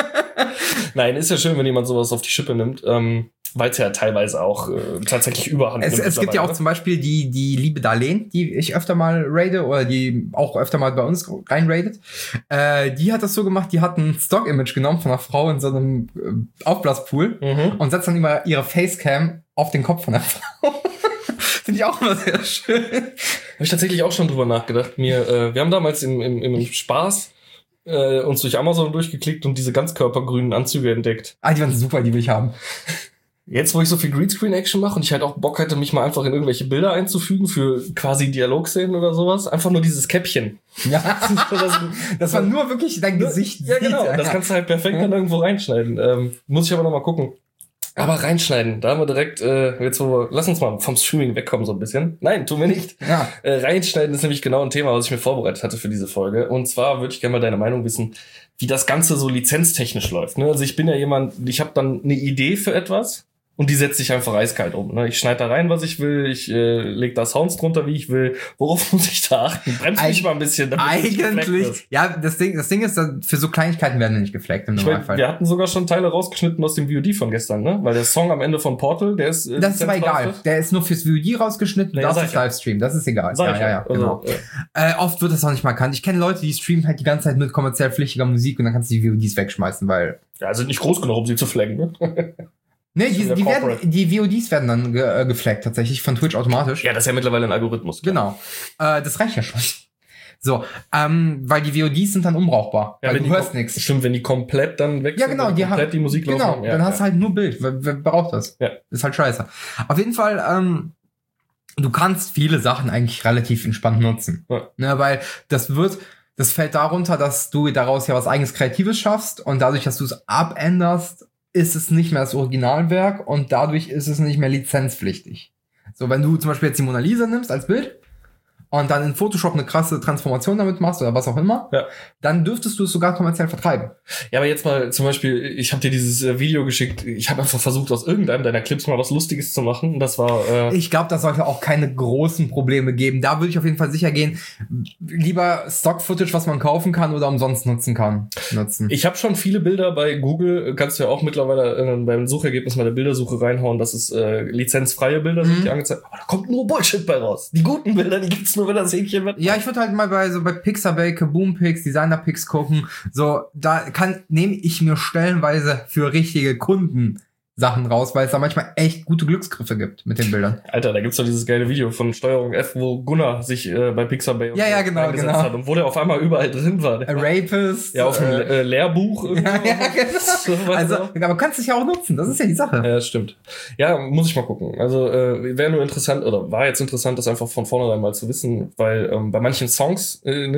Nein, ist ja schön, wenn jemand sowas auf die Schippe nimmt, weil es ja teilweise auch tatsächlich überhand nimmt. Es gibt ja auch zum Beispiel die liebe Darlene, die ich öfter mal raide oder die auch öfter mal bei uns reinraidet. Die hat das so gemacht, die hat ein Stock-Image genommen von einer Frau in so einem Aufblaspool und setzt dann immer ihre Facecam auf den Kopf von der Frau. Finde ich auch immer sehr schön. Habe ich tatsächlich auch schon drüber nachgedacht. Wir haben damals im Spaß uns durch Amazon durchgeklickt und diese ganzkörpergrünen Anzüge entdeckt. Die waren super, die will ich haben. Jetzt, wo ich so viel Greenscreen-Action mache und ich halt auch Bock hätte, mich mal einfach in irgendwelche Bilder einzufügen für quasi Dialogszenen oder sowas, einfach nur dieses Käppchen. Ja, das war nur wirklich dein Gesicht. Ja, genau. Das kannst du halt perfekt dann irgendwo reinschneiden. Muss ich aber noch mal gucken. Aber reinschneiden, da haben wir direkt, lass uns mal vom Streaming wegkommen so ein bisschen. Nein, tun wir nicht. Ja. Reinschneiden ist nämlich genau ein Thema, was ich mir vorbereitet hatte für diese Folge. Und zwar würde ich gerne mal deine Meinung wissen, wie das Ganze so lizenztechnisch läuft. Ne? Also ich bin ja jemand, ich habe dann eine Idee für etwas und die setze ich einfach eiskalt um. Ne? Ich schneide da rein, was ich will, ich lege da Sounds drunter, wie ich will. Worauf muss ich da achten? Bremst mich mal ein bisschen. Eigentlich, ja, das Ding ist, für so Kleinigkeiten werden wir nicht gefleckt im Normalfall. Wir hatten sogar schon Teile rausgeschnitten aus dem VOD von gestern, ne? Weil der Song am Ende von Portal, der ist... das ist aber egal. Der ist nur fürs VOD rausgeschnitten, das ist Livestream. Das ist egal. Ja, genau. Also, oft wird das auch nicht mal erkannt. Ich kenne Leute, die streamen halt die ganze Zeit mit kommerziell pflichtiger Musik und dann kannst du die VODs wegschmeißen, weil... Ja, sind nicht groß genug, um sie zu flaggen, ne? Nee, die VODs werden dann geflaggt tatsächlich von Twitch automatisch. Ja, das ist ja mittlerweile ein Algorithmus. Klar. Genau. Das reicht ja schon. So, weil die VODs sind dann unbrauchbar. Ja, weil du hörst nichts. Stimmt, wenn die komplett dann weg sind. Ja, genau. Die Musik laufen. Genau, dann hast du halt nur Bild. Wer braucht das? Ja. Ist halt scheiße. Auf jeden Fall, du kannst viele Sachen eigentlich relativ entspannt nutzen. Ja. Ne, weil das fällt darunter, dass du daraus ja was eigenes Kreatives schaffst und dadurch, dass du es abänderst, ist es nicht mehr das Originalwerk und dadurch ist es nicht mehr lizenzpflichtig. So, wenn du zum Beispiel jetzt die Mona Lisa nimmst als Bild und dann in Photoshop eine krasse Transformation damit machst oder was auch immer, dann dürftest du es sogar kommerziell vertreiben. Ja, aber jetzt mal zum Beispiel, ich habe dir dieses Video geschickt, ich habe einfach versucht, aus irgendeinem deiner Clips mal was Lustiges zu machen. Das war... Ich glaube, das sollte auch keine großen Probleme geben. Da würde ich auf jeden Fall sicher gehen, lieber Stock-Footage, was man kaufen kann oder umsonst nutzen. Ich habe schon viele Bilder bei Google, kannst du ja auch mittlerweile beim Suchergebnis mal der Bildersuche reinhauen, dass es lizenzfreie Bilder sind, die angezeigt. Aber da kommt nur Bullshit bei raus. Die guten Bilder, die gibt's nur, wenn das Häkchen wird. Ja, ich würde halt mal bei Pixabay, Kaboom-Pix, Designer-Pix gucken. So, da nehme ich mir stellenweise für richtige Kunden Sachen raus, weil es da manchmal echt gute Glücksgriffe gibt mit den Bildern. Alter, da gibt's doch dieses geile Video von Steuerung F, wo Gunnar sich bei Pixabay genau. hat und wo der auf einmal überall drin war. A Rapist. Ja, auf dem Lehrbuch. Ja, genau. Also, aber kannst dich ja auch nutzen, das ist ja die Sache. Ja, stimmt. Ja, muss ich mal gucken. Also, wäre nur interessant, oder war jetzt interessant, das einfach von vornherein mal zu wissen, weil bei manchen Songs,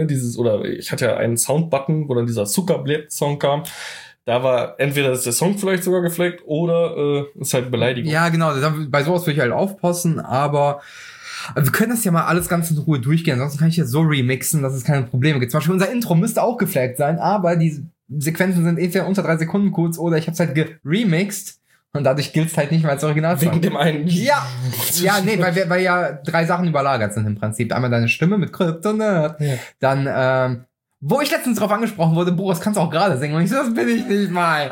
ich hatte ja einen Soundbutton, wo dann dieser Zuckerblät-Song kam. Da war entweder ist der Song vielleicht sogar gefleckt oder ist halt Beleidigung. Ja, genau. Bei sowas würde ich halt aufpassen, aber wir können das ja mal alles ganz in Ruhe durchgehen. Ansonsten kann ich jetzt so remixen, dass es keine Probleme gibt. Zum Beispiel unser Intro müsste auch geflaggt sein, aber die Sequenzen sind entweder unter 3 Sekunden kurz oder ich habe es halt geremixed und dadurch gilt es halt nicht mehr als Original. Wegen dem einen. Ja, nee, weil ja 3 Sachen überlagert sind im Prinzip. Einmal deine Stimme mit Kryptonit, dann wo ich letztens drauf angesprochen wurde, Boris, kannst du auch gerade singen? Und ich so, das bin ich nicht mal.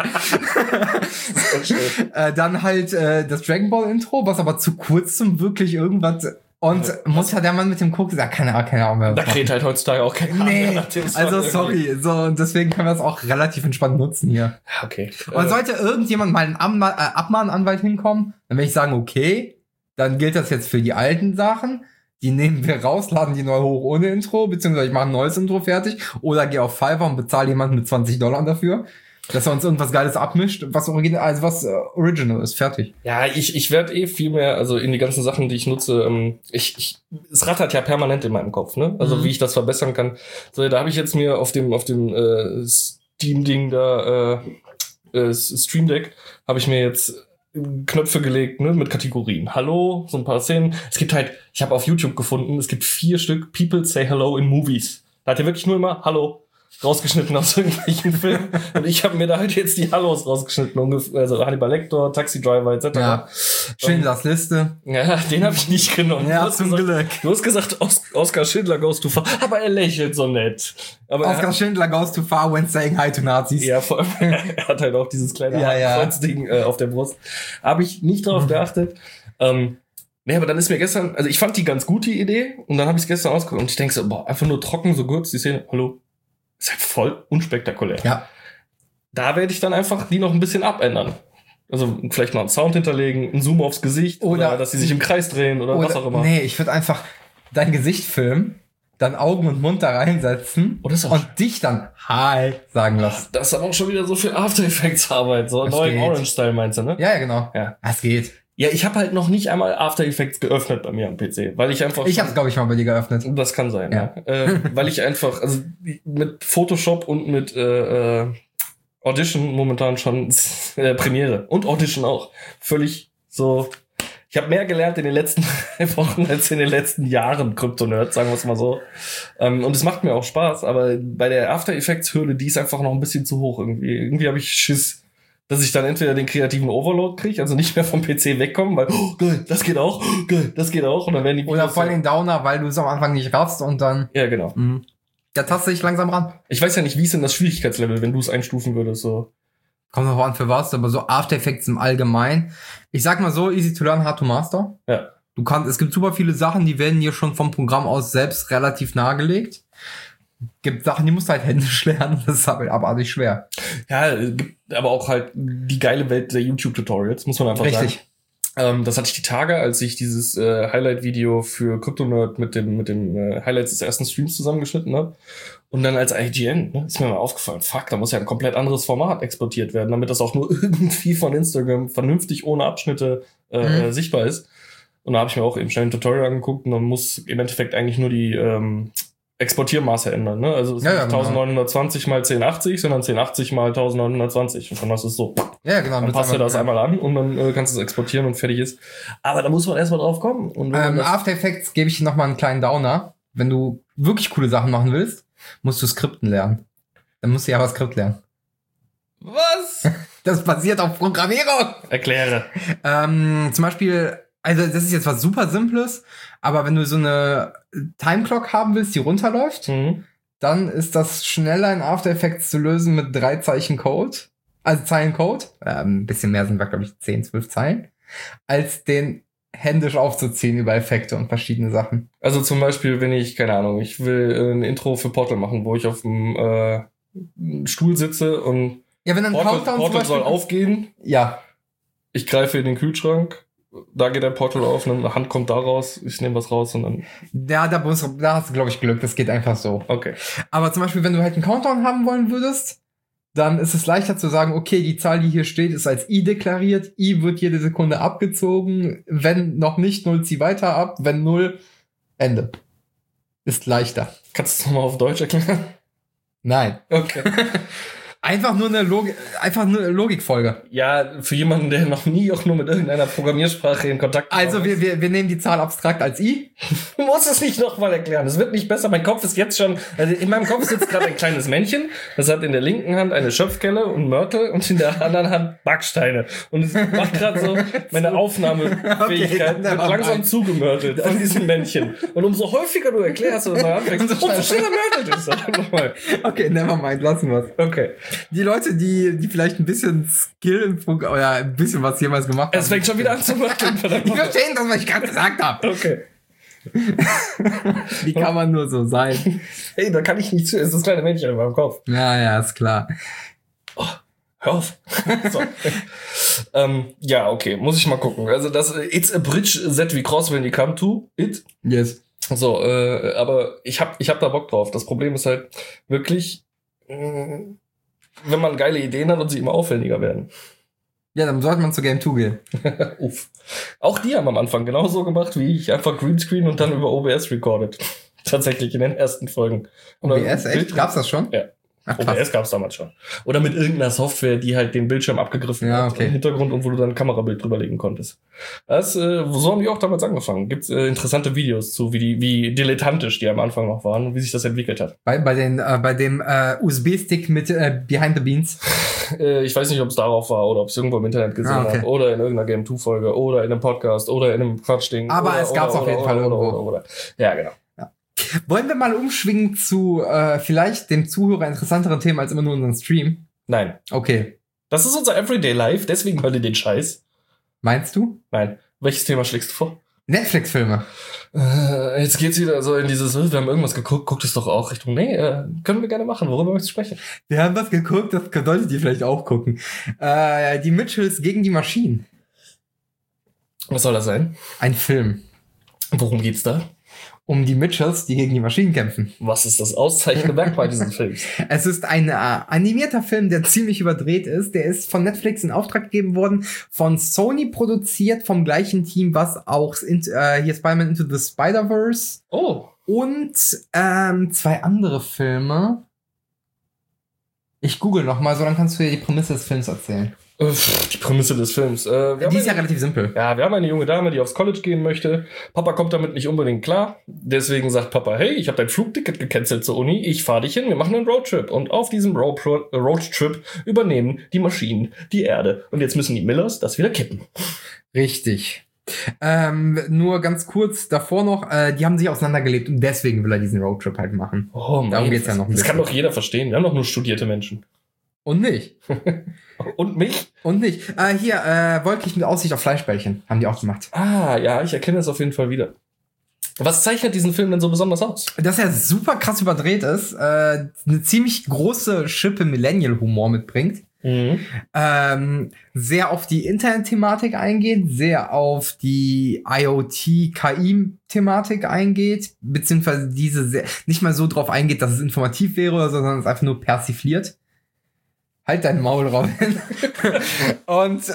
Dann halt das Dragon Ball Intro, was aber zu kurz zum wirklich irgendwas... Und muss ja der Mann mit dem Koks sagen, keine Ahnung mehr. Da kräht halt heutzutage auch kein Ahnung mehr nach dem Song. Also sorry, so, und deswegen können wir das auch relativ entspannt nutzen hier. Okay. Und sollte irgendjemand mal einen Abmahnanwalt hinkommen, dann werde ich sagen, okay, dann gilt das jetzt für die alten Sachen. Die nehmen wir raus, laden die neu hoch ohne Intro, beziehungsweise ich mache ein neues Intro fertig oder gehe auf Fiverr und bezahle jemanden mit $20 dafür, dass er uns irgendwas Geiles abmischt, was original ist, fertig. Ja, ich werde viel mehr, also in die ganzen Sachen, die ich nutze, es rattert ja permanent in meinem Kopf, ne? Also wie ich das verbessern kann. So, da habe ich jetzt mir auf dem Steam-Ding da, Stream Deck, habe ich mir jetzt Knöpfe gelegt, ne, mit Kategorien. Hallo, so ein paar Szenen. Es gibt halt, ich habe auf YouTube gefunden, es gibt 4 Stück People Say Hello in Movies. Da hat er wirklich nur immer Hallo. rausgeschnitten aus irgendwelchen Filmen. Und ich habe mir da halt jetzt die Hallos rausgeschnitten, ungefähr, also Hannibal Lecter, Taxi Driver etc. Ja. Schindlers Liste. Ja, den habe ich nicht genommen. Ja, zum Glück. Du hast gesagt, Oscar Schindler goes too far, aber er lächelt so nett. Aber Oscar Schindler goes too far when saying hi to Nazis. Ja, vor allem, er hat halt auch dieses kleine Kreuzding auf der Brust. Habe ich nicht drauf geachtet. Nee, aber dann ist mir gestern, also ich fand die ganz gut, die Idee, und dann habe ich es gestern ausgeguckt und ich denke so, boah, einfach nur trocken, so kurz, die Szene, hallo, ist halt voll unspektakulär. Ja. Da werde ich dann einfach die noch ein bisschen abändern. Also vielleicht mal einen Sound hinterlegen, einen Zoom aufs Gesicht oder dass sie sich im Kreis drehen oder was auch immer. Nee, ich würde einfach dein Gesicht filmen, dann Augen und Mund da reinsetzen und dich dann Hi sagen lassen. Das ist aber auch schon wieder so viel After Effects Arbeit, so neu im Orange-Style meinst du, ne? Ja, genau. Ja. Das geht. Ja, ich habe halt noch nicht einmal After Effects geöffnet bei mir am PC, weil ich einfach... Ich habe es, glaube ich, mal bei dir geöffnet. Das kann sein, ja. Weil ich einfach, also mit Photoshop und mit Audition momentan schon Premiere und Audition auch. Völlig so... Ich habe mehr gelernt in den letzten 3 Wochen als in den letzten Jahren Kryptonerd, sagen wir es mal so. Und es macht mir auch Spaß, aber bei der After Effects-Hürde, die ist einfach noch ein bisschen zu hoch irgendwie. Irgendwie habe ich Schiss, dass ich dann entweder den kreativen Overload kriege, also nicht mehr vom PC wegkommen, weil, oh, geil, das geht auch, geil, das geht auch. Und dann werden die Oder voll den Downer, weil du es am Anfang nicht raffst und dann... Ja, genau. Da taste ich langsam ran. Ich weiß ja nicht, wie ist denn das Schwierigkeitslevel, wenn du es einstufen würdest, so. Kommt noch an für was, aber so After Effects im Allgemeinen. Ich sag mal so, easy to learn, hard to master. Ja. Es gibt super viele Sachen, die werden dir schon vom Programm aus selbst relativ nahegelegt. Gibt Sachen, die musst du halt händisch lernen, das ist aber abartig schwer. Ja, gibt aber auch halt die geile Welt der YouTube-Tutorials, muss man einfach sagen. Richtig. Das hatte ich die Tage, als ich dieses Highlight-Video für CryptoNerd mit dem Highlights des ersten Streams zusammengeschnitten habe. Und dann als IGN, ne, ist mir mal aufgefallen, fuck, da muss ja ein komplett anderes Format exportiert werden, damit das auch nur irgendwie von Instagram vernünftig ohne Abschnitte sichtbar ist. Und da habe ich mir auch eben schnell ein Tutorial angeguckt und dann muss im Endeffekt eigentlich nur die Exportiermaße ändern. Ne? Also es ist nicht 1920 mal 1080, sondern 1080 mal 1920. Und dann hast du es so. Ja, genau. Dann passt du das einmal an und dann kannst du es exportieren und fertig ist. Aber da muss man erstmal drauf kommen. Und After Effects gebe ich dir nochmal einen kleinen Downer. Wenn du wirklich coole Sachen machen willst, musst du Skripten lernen. Dann musst du JavaScript lernen. Was? Das basiert auf Programmierung. Erkläre. Zum Beispiel, also das ist jetzt was super Simples, aber wenn du so eine Timeclock haben willst, die runterläuft, dann ist das schneller in After Effects zu lösen mit 3 Zeichen Code, also Zeilen Code, ein bisschen mehr sind, glaube ich, 10, 12 Zeilen, als den händisch aufzuziehen über Effekte und verschiedene Sachen. Also zum Beispiel, wenn ich, keine Ahnung, ich will ein Intro für Portal machen, wo ich auf dem Stuhl sitze und ja, wenn ein Portal soll aufgehen. Ja. Ich greife in den Kühlschrank, da geht der Portal auf, eine Hand kommt da raus, ich nehme was raus und dann... Ja, da hast du, glaube ich, Glück, das geht einfach so. Okay. Aber zum Beispiel, wenn du halt einen Countdown haben wollen würdest, dann ist es leichter zu sagen, okay, die Zahl, die hier steht, ist als I deklariert, I wird jede Sekunde abgezogen, wenn noch nicht 0, zieh weiter ab, wenn 0, Ende. Ist leichter. Kannst du es nochmal auf Deutsch erklären? Nein. Okay. Einfach nur eine Logikfolge. Ja, für jemanden, der noch nie auch nur mit irgendeiner Programmiersprache in Kontakt war. Also wir nehmen die Zahl abstrakt als I. Du musst es nicht nochmal erklären. Es wird nicht besser. Mein Kopf ist jetzt schon, also in meinem Kopf sitzt gerade ein kleines Männchen. Das hat in der linken Hand eine Schöpfkelle und Mörtel und in der anderen Hand Backsteine. Und es macht gerade so, meine Aufnahmefähigkeit wird langsam zugemörtelt von diesem Männchen. Und umso häufiger du erklärst oder anfängst, umso schneller mörtelt es. Okay, nevermind, lassen wir's. Okay. Die Leute, die vielleicht ein bisschen Skill oder ein bisschen was jemals gemacht haben. Es fängt schon wieder an zu mörteln. Die verstehen das, was ich gerade gesagt habe. Okay. Wie kann man nur so sein? Hey, da kann ich nicht zu. Es ist das kleine Männchen in meinem Kopf. Ja, ist klar. Oh, hör auf. So. Ja, okay. Muss ich mal gucken. Also das It's a bridge that we cross when we come to it. Yes. So, aber ich hab da Bock drauf. Das Problem ist halt wirklich, wenn man geile Ideen hat und sie immer aufwendiger werden. Ja, dann sollte man zu Game 2 gehen. Uff. Auch die haben am Anfang genauso gemacht, wie ich. Einfach Greenscreen und dann über OBS recorded. Tatsächlich in den ersten Folgen. OBS, echt? Gab's das schon? Ja. OBS gab es damals schon. Oder mit irgendeiner Software, die halt den Bildschirm abgegriffen hat im Hintergrund und wo du dann ein Kamerabild drüberlegen konntest. So haben die auch damals angefangen. Gibt's interessante Videos zu, wie dilettantisch die am Anfang noch waren und wie sich das entwickelt hat. Bei dem USB-Stick mit Behind the Beans. Ich weiß nicht, ob es darauf war oder ob es irgendwo im Internet gesehen habe oder in irgendeiner Game 2-Folge oder in einem Podcast oder in einem Quatschding. Aber es gab's auf jeden Fall irgendwo. Ja, genau. Ja. Wollen wir mal umschwingen zu vielleicht dem Zuhörer interessanteren Themen als immer nur unseren Stream? Nein. Okay. Das ist unser Everyday Life, deswegen hört ihr den Scheiß. Meinst du? Nein. Welches Thema schlägst du vor? Netflix-Filme. Jetzt geht's wieder so in dieses, wir haben irgendwas geguckt, guckt es doch auch Richtung, können wir gerne machen, worüber möchtest du sprechen? Wir haben was geguckt, das solltet ihr vielleicht auch gucken. Die Mitchells gegen die Maschinen. Was soll das sein? Ein Film. Worum geht's da? Um die Mitchells, die gegen die Maschinen kämpfen. Was ist das auszeichnende Merkmal dieses Films? Es ist ein animierter Film, der ziemlich überdreht ist. Der ist von Netflix in Auftrag gegeben worden, von Sony produziert, vom gleichen Team, was auch hier Spider-Man Into the Spider-Verse. Oh. Und 2 andere Filme. Ich google noch mal, so dann kannst du dir die Prämisse des Films erzählen. Die Prämisse des Films. Die ist ja relativ simpel. Ja, wir haben eine junge Dame, die aufs College gehen möchte. Papa kommt damit nicht unbedingt klar. Deswegen sagt Papa, hey, ich habe dein Flugticket gecancelt zur Uni. Ich fahre dich hin, wir machen einen Roadtrip. Und auf diesem Roadtrip übernehmen die Maschinen die Erde. Und jetzt müssen die Millers das wieder kippen. Richtig. Nur ganz kurz davor noch, die haben sich auseinandergelebt und deswegen will er diesen Roadtrip halt machen. Oh Mann, darum geht's ja noch ein bisschen. Das kann doch jeder verstehen. Wir haben doch nur studierte Menschen. Und nicht. Und mich? Und nicht. Hier, wolkig mit Aussicht auf Fleischbällchen. Haben die auch gemacht. Ah, ja, ich erkenne es auf jeden Fall wieder. Was zeichnet diesen Film denn so besonders aus? Dass er super krass überdreht ist, eine ziemlich große Schippe Millennial-Humor mitbringt. Mhm. Sehr auf die Internet-Thematik eingeht, sehr auf die IoT-KI-Thematik eingeht, beziehungsweise diese nicht mal so drauf eingeht, dass es informativ wäre, sondern es einfach nur persifliert. Halt dein Maul, Robin. Und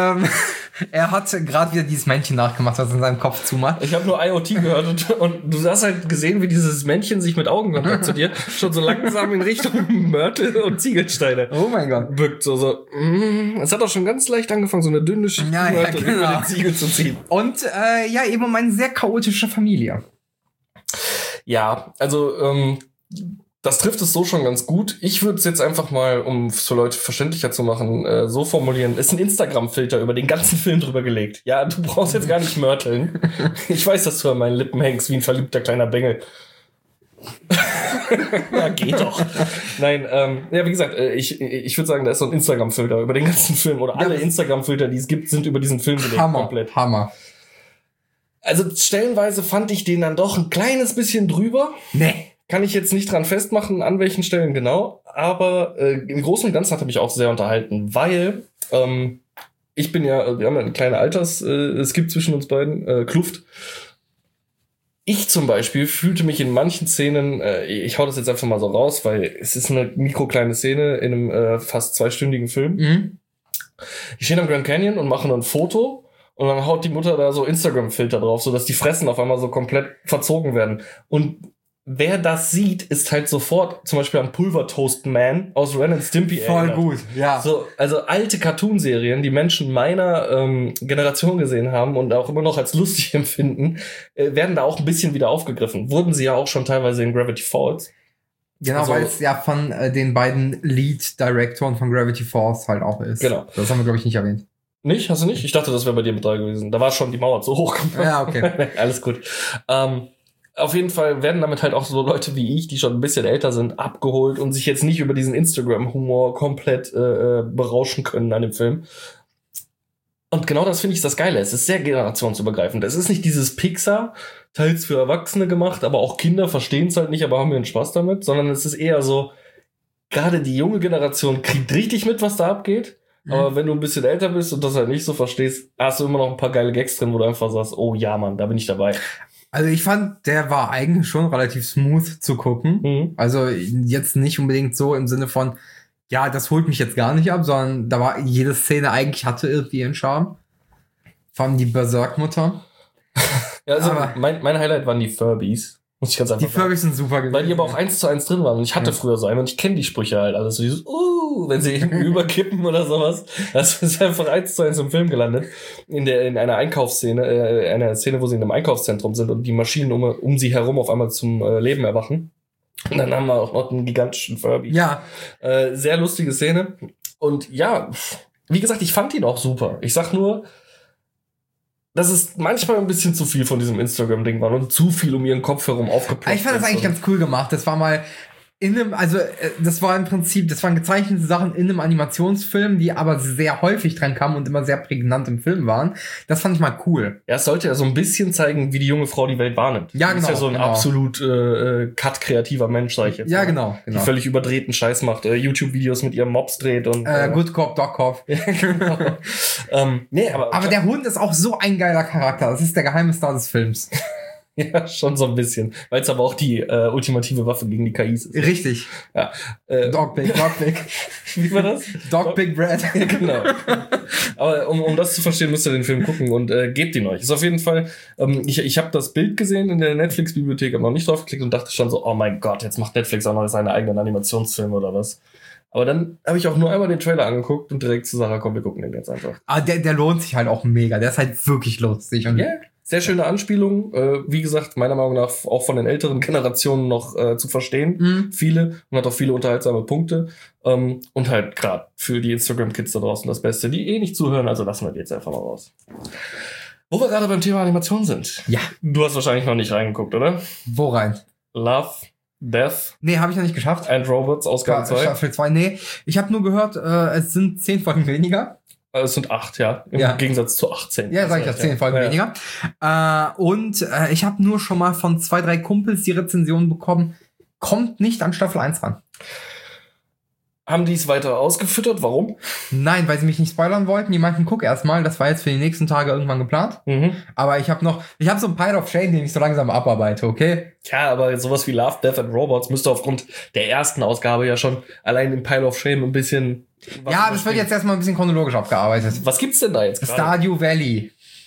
er hat gerade wieder dieses Männchen nachgemacht, was in seinem Kopf zumacht. Ich habe nur IoT gehört und du hast halt gesehen, wie dieses Männchen sich mit Augenkontakt zu dir schon so langsam in Richtung Mörtel und Ziegelsteine oh mein Gott bückt. So. Es hat auch schon ganz leicht angefangen, so eine dünne Schicht Mörtel über den Ziegel zu ziehen. Und eben um eine sehr chaotische Familie. Ja, also das trifft es so schon ganz gut. Ich würde es jetzt einfach mal, um es für Leute verständlicher zu machen, so formulieren. Ist ein Instagram-Filter über den ganzen Film drüber gelegt. Ja, du brauchst jetzt gar nicht mörteln. Ich weiß, dass du an meinen Lippen hängst wie ein verliebter kleiner Bengel. Ja, geht doch. Nein, ja, wie gesagt, ich würde sagen, da ist so ein Instagram-Filter über den ganzen Film. Oder alle Instagram-Filter, die es gibt, sind über diesen Film gelegt. Komplett. Hammer. Also stellenweise fand ich den dann doch ein kleines bisschen drüber. Nee. Kann ich jetzt nicht dran festmachen, an welchen Stellen genau, aber im Großen und Ganzen hat er mich auch sehr unterhalten, weil wir haben ja eine kleine es gibt zwischen uns beiden Kluft. Ich zum Beispiel fühlte mich in manchen Szenen, ich hau das jetzt einfach mal so raus, weil es ist eine mikrokleine Szene in einem fast 2-stündigen Film. Mhm. Die stehen am Grand Canyon und machen ein Foto und dann haut die Mutter da so Instagram-Filter drauf, sodass die Fressen auf einmal so komplett verzogen werden. Und wer das sieht, ist halt sofort zum Beispiel an Pulver Toast Man aus Ren and Stimpy erinnert. Voll gut, ja. So, also alte Cartoon-Serien, die Menschen meiner Generation gesehen haben und auch immer noch als lustig empfinden, werden da auch ein bisschen wieder aufgegriffen. Wurden sie ja auch schon teilweise in Gravity Falls. Genau, also, weil es ja von den beiden Lead-Directoren von Gravity Falls halt auch ist. Genau. Das haben wir, glaube ich, nicht erwähnt. Nicht? Hast du nicht? Ich dachte, das wäre bei dir mit 3 gewesen. Da war schon die Mauer zu hoch. Ja, okay. Alles gut. Auf jeden Fall werden damit halt auch so Leute wie ich, die schon ein bisschen älter sind, abgeholt und sich jetzt nicht über diesen Instagram-Humor komplett berauschen können an dem Film. Und genau das finde ich das Geile. Es ist sehr generationsübergreifend. Es ist nicht dieses Pixar, teils für Erwachsene gemacht, aber auch Kinder verstehen es halt nicht, aber haben ihren Spaß damit, sondern es ist eher so, gerade die junge Generation kriegt richtig mit, was da abgeht. Aber wenn du ein bisschen älter bist und das halt nicht so verstehst, hast du immer noch ein paar geile Gags drin, wo du einfach sagst, oh ja, Mann, da bin ich dabei. Also ich fand, der war eigentlich schon relativ smooth zu gucken. Mhm. Also jetzt nicht unbedingt so im Sinne von, ja, das holt mich jetzt gar nicht ab, sondern da war jede Szene eigentlich hatte irgendwie ihren Charme. Vor allem die Berserk-Mutter. Ja, also mein Highlight waren die Furbies. Muss ich ganz einfach Die Furbies sind super gewesen. Weil die aber auch 1:1 drin waren. Und ich hatte früher so einen und ich kenne die Sprüche halt. Also so dieses, wenn sie überkippen oder sowas. Das ist einfach 1:1 im Film gelandet. In einer Einkaufsszene, einer Szene, wo sie in einem Einkaufszentrum sind und die Maschinen um sie herum auf einmal zum Leben erwachen. Und dann haben wir auch noch einen gigantischen Furby. Ja. Sehr lustige Szene. Und ja, wie gesagt, ich fand ihn auch super. Ich sag nur, dass es manchmal ein bisschen zu viel von diesem Instagram-Ding war und zu viel um ihren Kopf herum aufgeploppt. Ich fand das eigentlich ganz cool gemacht. Das war mal das war im Prinzip, das waren gezeichnete Sachen in einem Animationsfilm, die aber sehr häufig dran kamen und immer sehr prägnant im Film waren. Das fand ich mal cool. Ja, es sollte ja so ein bisschen zeigen, wie die junge Frau die Welt wahrnimmt. Ja, genau. Ist ja so ein absolut cut-kreativer Mensch, sag ich jetzt. Ja, mal. genau. Die völlig überdrehten Scheiß macht, YouTube-Videos mit ihrem Mops dreht und Good Cop, Dog Cop. Ja, genau. Nee, aber der Hund ist auch so ein geiler Charakter. Das ist der geheime Star des Films. Ja, schon so ein bisschen. Weil es aber auch die ultimative Waffe gegen die KIs ist. Richtig. Ja. Dog Big. Wie war das? Dog Big Bread. Ja, genau. Aber um das zu verstehen, müsst ihr den Film gucken und gebt ihn euch. Ist auf jeden Fall, ich habe das Bild gesehen in der Netflix-Bibliothek, habe noch nicht drauf geklickt und dachte schon so, oh mein Gott, jetzt macht Netflix auch noch seine eigenen Animationsfilme oder was. Aber dann habe ich auch nur einmal den Trailer angeguckt und direkt zu Sarah, komm, wir gucken den jetzt einfach. Ah, der lohnt sich halt auch mega. Der ist halt wirklich lustig. Und sehr schöne Anspielung. Wie gesagt, meiner Meinung nach auch von den älteren Generationen noch zu verstehen. Viele. Und hat auch viele unterhaltsame Punkte. Und halt gerade für die Instagram-Kids da draußen das Beste, die nicht zuhören. Also lassen wir die jetzt einfach mal raus. Wo wir gerade beim Thema Animation sind. Ja. Du hast wahrscheinlich noch nicht reingeguckt, oder? Wo rein? Love, Death. Nee, habe ich noch nicht geschafft. And Robots, Ausgabe 2. Staffel 2, nee. Ich habe nur gehört, es sind 10 Folgen weniger. Es sind 8, ja. Im Gegensatz zu 18. Ja, sag ich ja, 10 Folgen weniger. Und ich habe nur schon mal von 2, 3 Kumpels die Rezension bekommen. Kommt nicht an Staffel 1 ran. Haben die es weiter ausgefüttert? Warum? Nein, weil sie mich nicht spoilern wollten. Die meinten, guck erst mal, das war jetzt für die nächsten Tage irgendwann geplant. Aber ich habe so ein Pile of Shame, den ich so langsam abarbeite, okay? Ja, aber sowas wie Love, Death and Robots müsste aufgrund der ersten Ausgabe ja schon allein im Pile of Shame ein bisschen... Ja, das wird jetzt erstmal ein bisschen chronologisch abgearbeitet. Was gibt's denn da jetzt gerade? Stardew Valley.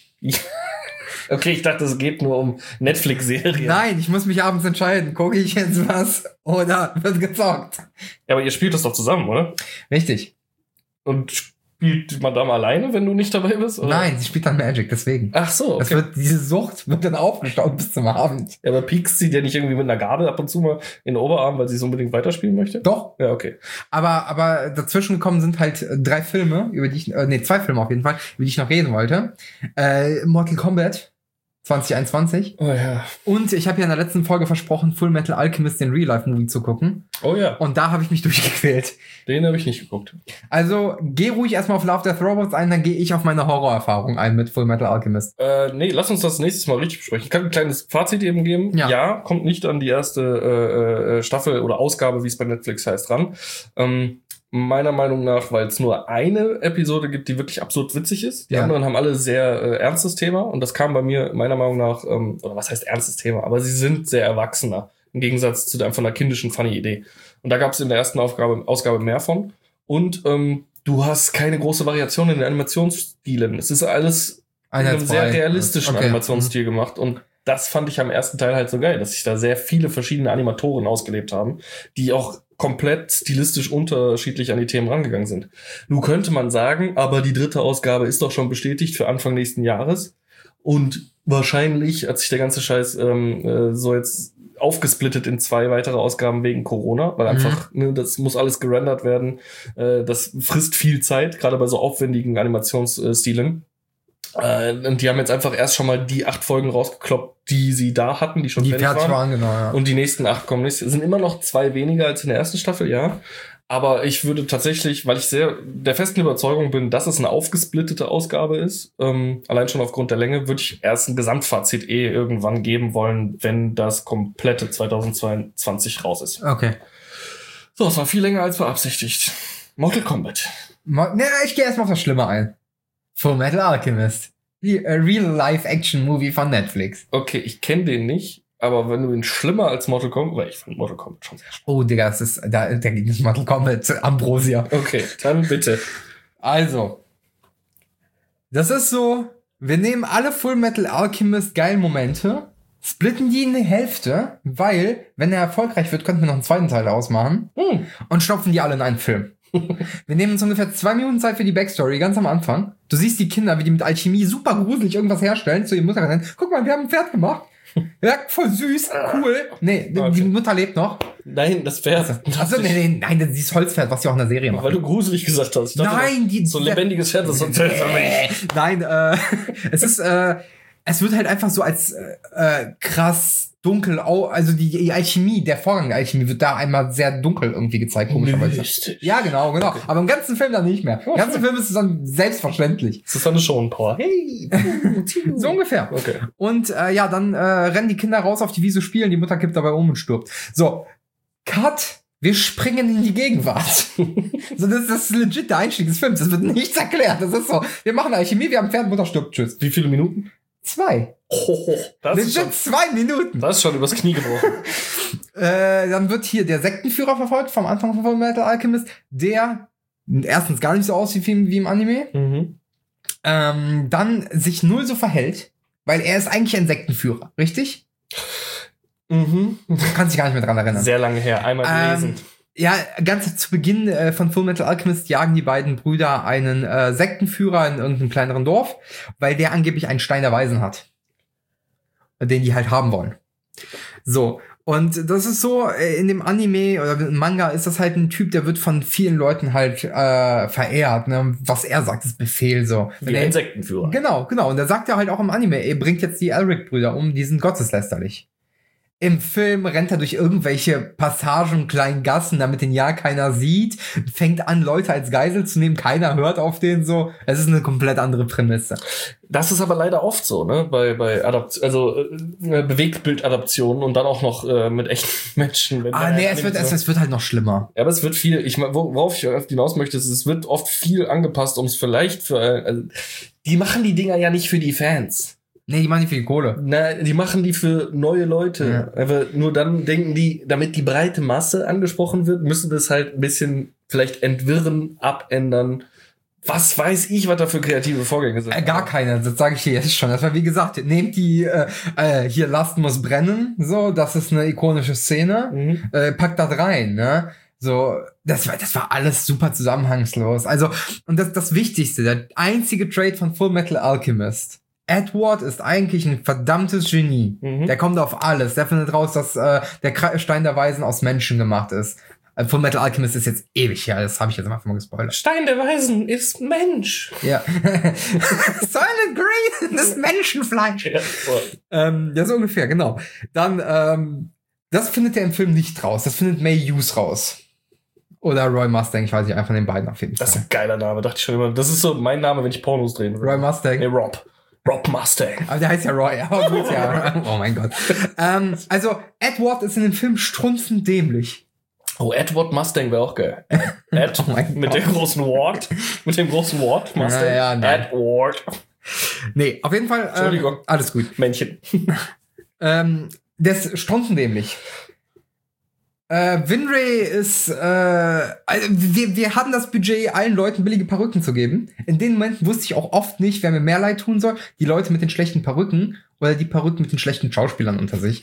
Okay, ich dachte, es geht nur um Netflix-Serien. Nein, ich muss mich abends entscheiden. Gucke ich jetzt was oder wird gezockt? Ja, aber ihr spielt das doch zusammen, oder? Richtig. Und spielt Madame alleine, wenn du nicht dabei bist? Oder? Nein, sie spielt dann Magic, deswegen. Ach so, okay. Diese Sucht wird dann aufgestaut bis zum Abend. Ja, aber piekst sie dir nicht irgendwie mit einer Gabel ab und zu mal in den Oberarm, weil sie es unbedingt weiterspielen möchte? Doch. Ja, okay. Aber dazwischen gekommen sind halt 3 Filme, über die ich, 2 Filme auf jeden Fall, über die ich noch reden wollte. Mortal Kombat 2021. Oh ja. Und ich habe ja in der letzten Folge versprochen, Full Metal Alchemist, den Real-Life-Movie zu gucken. Oh ja. Und da habe ich mich durchgequält. Den habe ich nicht geguckt. Also, geh ruhig erstmal auf Love, Death, Robots ein, dann gehe ich auf meine Horrorerfahrung ein mit Full Metal Alchemist. Nee, lass uns das nächstes Mal richtig besprechen. Ich kann ein kleines Fazit eben geben. Ja, kommt nicht an die erste Staffel oder Ausgabe, wie es bei Netflix heißt, ran. Meiner Meinung nach, weil es nur eine Episode gibt, die wirklich absurd witzig ist. Die anderen haben alle sehr ernstes Thema und das kam bei mir meiner Meinung nach, oder was heißt ernstes Thema, aber sie sind sehr erwachsener im Gegensatz zu einfach einer kindischen funny Idee. Und da gab es in der ersten Ausgabe mehr von und du hast keine große Variation in den Animationsstilen. Es ist alles in einem sehr realistischen Animationsstil gemacht und das fand ich am ersten Teil halt so geil, dass sich da sehr viele verschiedene Animatoren ausgelebt haben, die auch komplett stilistisch unterschiedlich an die Themen rangegangen sind. Nun könnte man sagen, aber die 3. Ausgabe ist doch schon bestätigt für Anfang nächsten Jahres und wahrscheinlich hat sich der ganze Scheiß so jetzt aufgesplittet in 2 weitere Ausgaben wegen Corona, weil einfach, das muss alles gerendert werden, das frisst viel Zeit, gerade bei so aufwendigen Animationsstilen. Und die haben jetzt einfach erst schon mal die 8 Folgen rausgekloppt, die sie da hatten, die schon fertig waren. Genau, ja. Und die nächsten 8 kommen nicht. Es sind immer noch 2 weniger als in der ersten Staffel, ja. Aber ich würde tatsächlich, weil ich sehr der festen Überzeugung bin, dass es eine aufgesplittete Ausgabe ist, allein schon aufgrund der Länge, würde ich erst ein Gesamtfazit irgendwann geben wollen, wenn das komplette 2022 raus ist. Okay. So, es war viel länger als beabsichtigt. Mortal Kombat. Ich gehe erstmal auf das Schlimme ein. Full Metal Alchemist. Real-Life-Action-Movie von Netflix. Okay, ich kenne den nicht, aber wenn du ihn schlimmer als Mortal Kombat, weil ich fand Mortal Kombat schon sehr schlimm. Oh, Digga, da ging das Mortal Kombat Ambrosia. Okay, dann bitte. Also, das ist so, wir nehmen alle Full Metal Alchemist geilen Momente, splitten die in die Hälfte, weil, wenn er erfolgreich wird, könnten wir noch einen zweiten Teil daraus machen und stopfen die alle in einen Film. Wir nehmen uns ungefähr 2 Minuten Zeit für die Backstory, ganz am Anfang. Du siehst die Kinder, wie die mit Alchemie super gruselig irgendwas herstellen, zu ihrer Mutter rennen. Guck mal, wir haben ein Pferd gemacht. Ja, voll süß, cool. Nee, okay. Die Mutter lebt noch. Nein, das Pferd. Also, nein, dieses Holzpferd, was sie auch in der Serie machen. Weil du gruselig gesagt hast. Ich dachte, nein, so ein lebendiges Pferd ist so ein Nein, es wird halt einfach so als krass dunkel, also die Alchemie, der Vorgang der Alchemie wird da einmal sehr dunkel irgendwie gezeigt, komischerweise. Ja, genau. Okay. Aber im ganzen Film dann nicht mehr. Im ganzen Film ist es dann selbstverständlich. Das ist dann eine Show-Power. Hey! So ungefähr. Okay. Und dann rennen die Kinder raus auf die Wiese spielen, die Mutter kippt dabei um und stirbt. So, Cut! Wir springen in die Gegenwart. So, das ist legit der Einstieg des Films. Das wird nichts erklärt. Das ist so, wir machen Alchemie, wir haben Pferd, Mutter stirbt, tschüss. Wie viele Minuten? 2. Das ist schon 2 Minuten. Das ist schon übers Knie gebrochen. Dann wird hier der Sektenführer verfolgt, vom Anfang von Fullmetal Alchemist, der erstens gar nicht so aussieht wie im Anime, dann sich null so verhält, weil er ist eigentlich ein Sektenführer, richtig? Du kannst dich gar nicht mehr dran erinnern. Sehr lange her, einmal gelesen. Ja, ganz zu Beginn von Fullmetal Alchemist jagen die beiden Brüder einen Sektenführer in irgendeinem kleineren Dorf, weil der angeblich einen Stein der Weisen hat. Den die halt haben wollen. So, und das ist so, in dem Anime oder im Manga ist das halt ein Typ, der wird von vielen Leuten halt verehrt, ne? Was er sagt, ist Befehl, so. Wie ein Sektenführer. Genau. Und da sagt er halt auch im Anime, er bringt jetzt die Elric-Brüder um, die sind gotteslästerlich. Im Film rennt er durch irgendwelche Passagen, kleinen Gassen, damit den ja keiner sieht, fängt an, Leute als Geisel zu nehmen, keiner hört auf den so. Es ist eine komplett andere Prämisse. Das ist aber leider oft so, ne? Bei Bewegtbildadaptionen und dann auch noch mit echten Menschen. Es wird halt noch schlimmer. Ja, aber es wird viel, worauf ich hinaus möchte, ist, es wird oft viel angepasst, um es vielleicht die machen die Dinger ja nicht für die Fans. Nee, die machen die für die Kohle. Na, die machen die für neue Leute. Ja. Aber nur dann denken die, damit die breite Masse angesprochen wird, müssen das halt ein bisschen vielleicht entwirren, abändern. Was weiß ich, was da für kreative Vorgänge sind. Gar keine, das sage ich dir jetzt schon. Das war, wie gesagt, nehmt die hier Last muss brennen, so, das ist eine ikonische Szene. Packt das rein, ne? So, das war alles super zusammenhangslos. Also, und das Wichtigste, der einzige Trade von Fullmetal Alchemist. Edward ist eigentlich ein verdammtes Genie. Der kommt auf alles. Der findet raus, dass der Stein der Weisen aus Menschen gemacht ist. Fullmetal Alchemist ist jetzt ewig her. Das habe ich jetzt einfach mal gespoilert. Stein der Weisen ist Mensch. Ja. Silent Green ist Menschenfleisch. Ja, so ungefähr, genau. Dann, das findet er im Film nicht raus. Das findet May Hughes raus. Oder Roy Mustang, ich weiß nicht, einen von den beiden auf jeden Fall. Das ist ein geiler Name, dachte ich schon immer. Das ist so mein Name, wenn ich Pornos drehen würde. Roy Mustang. Nee, Rob Mustang. Aber der heißt ja Roy, aber gut, ja. Oh mein Gott. Also, Edward ist in dem Film strunzend dämlich. Oh, Edward Mustang wäre auch geil. Mit dem großen Ward. Mit dem großen Ward Mustang. Ja, Edward. Nee, auf jeden Fall. Entschuldigung. Alles gut. Männchen. Der ist strunzend dämlich. Winray ist, also wir hatten das Budget, allen Leuten billige Perücken zu geben. In den Momenten wusste ich auch oft nicht, wer mir mehr leid tun soll. Die Leute mit den schlechten Perücken oder die Perücken mit den schlechten Schauspielern unter sich.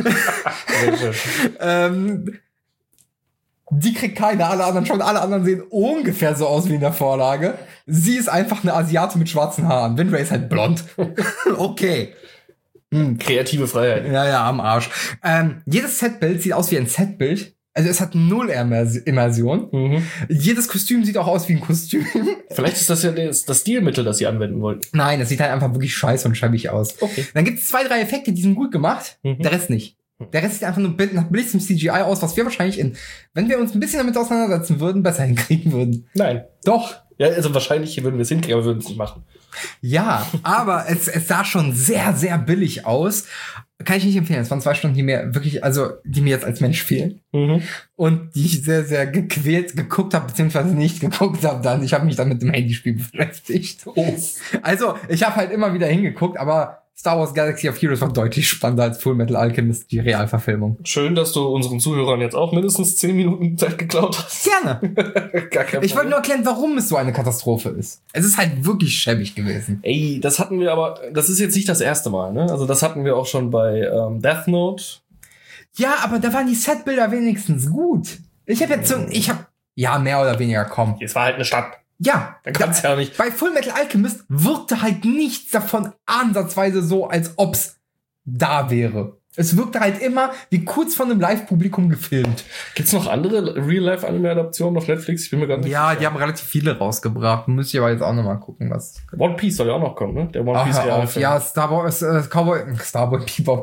Die kriegt keine, alle anderen schon. Alle anderen sehen ungefähr so aus wie in der Vorlage. Sie ist einfach eine Asiate mit schwarzen Haaren. Winray ist halt blond. Okay. Kreative Freiheit. Ja, am Arsch. Jedes Setbild sieht aus wie ein Setbild. Also es hat null Immersion. Jedes Kostüm sieht auch aus wie ein Kostüm. Vielleicht ist das ja das Stilmittel, das sie anwenden wollten. Nein, das sieht halt einfach wirklich scheiße und schäbig aus. Okay. Dann gibt es 2, 3 Effekte, die sind gut gemacht. Der Rest nicht. Der Rest sieht einfach nur nach billigem CGI aus, was wir wahrscheinlich wenn wir uns ein bisschen damit auseinandersetzen würden, besser hinkriegen würden. Nein. Doch. Ja, also wahrscheinlich würden wir es hinkriegen, aber wir würden es nicht machen. Ja, aber es sah schon sehr, sehr billig aus. Kann ich nicht empfehlen. Es waren 2 Stunden, die mir jetzt als Mensch fehlen. Und die ich sehr, sehr gequält geguckt habe, beziehungsweise nicht geguckt habe dann. Ich habe mich dann mit dem Handyspiel beschäftigt. Also, ich habe halt immer wieder hingeguckt, aber Star Wars Galaxy of Heroes war deutlich spannender als Full Metal Alchemist, die Realverfilmung. Schön, dass du unseren Zuhörern jetzt auch mindestens 10 Minuten Zeit geklaut hast. Gerne. Gar kein Ich wollte nur erklären, warum es so eine Katastrophe ist. Es ist halt wirklich schäbig gewesen. Ey, das hatten wir aber, das ist jetzt nicht das erste Mal, ne? Also das hatten wir auch schon bei Death Note. Ja, aber da waren die Setbilder wenigstens gut. Ja, mehr oder weniger, komm. Es war halt eine Stadt. Ja. Da kannst du ja nicht. Bei Full Metal Alchemist wirkte halt nichts davon ansatzweise so, als ob's da wäre. Es wirkte halt immer wie kurz von einem Live-Publikum gefilmt. Gibt's noch andere Real-Life-Anime-Adaptionen auf Netflix? Ich bin mir gar nicht sicher. Die haben relativ viele rausgebracht. Muss ich aber jetzt auch nochmal gucken, was. One Piece soll ja auch noch kommen, ne? Der One Piece Realfilm. Ja, Cowboy Bebop.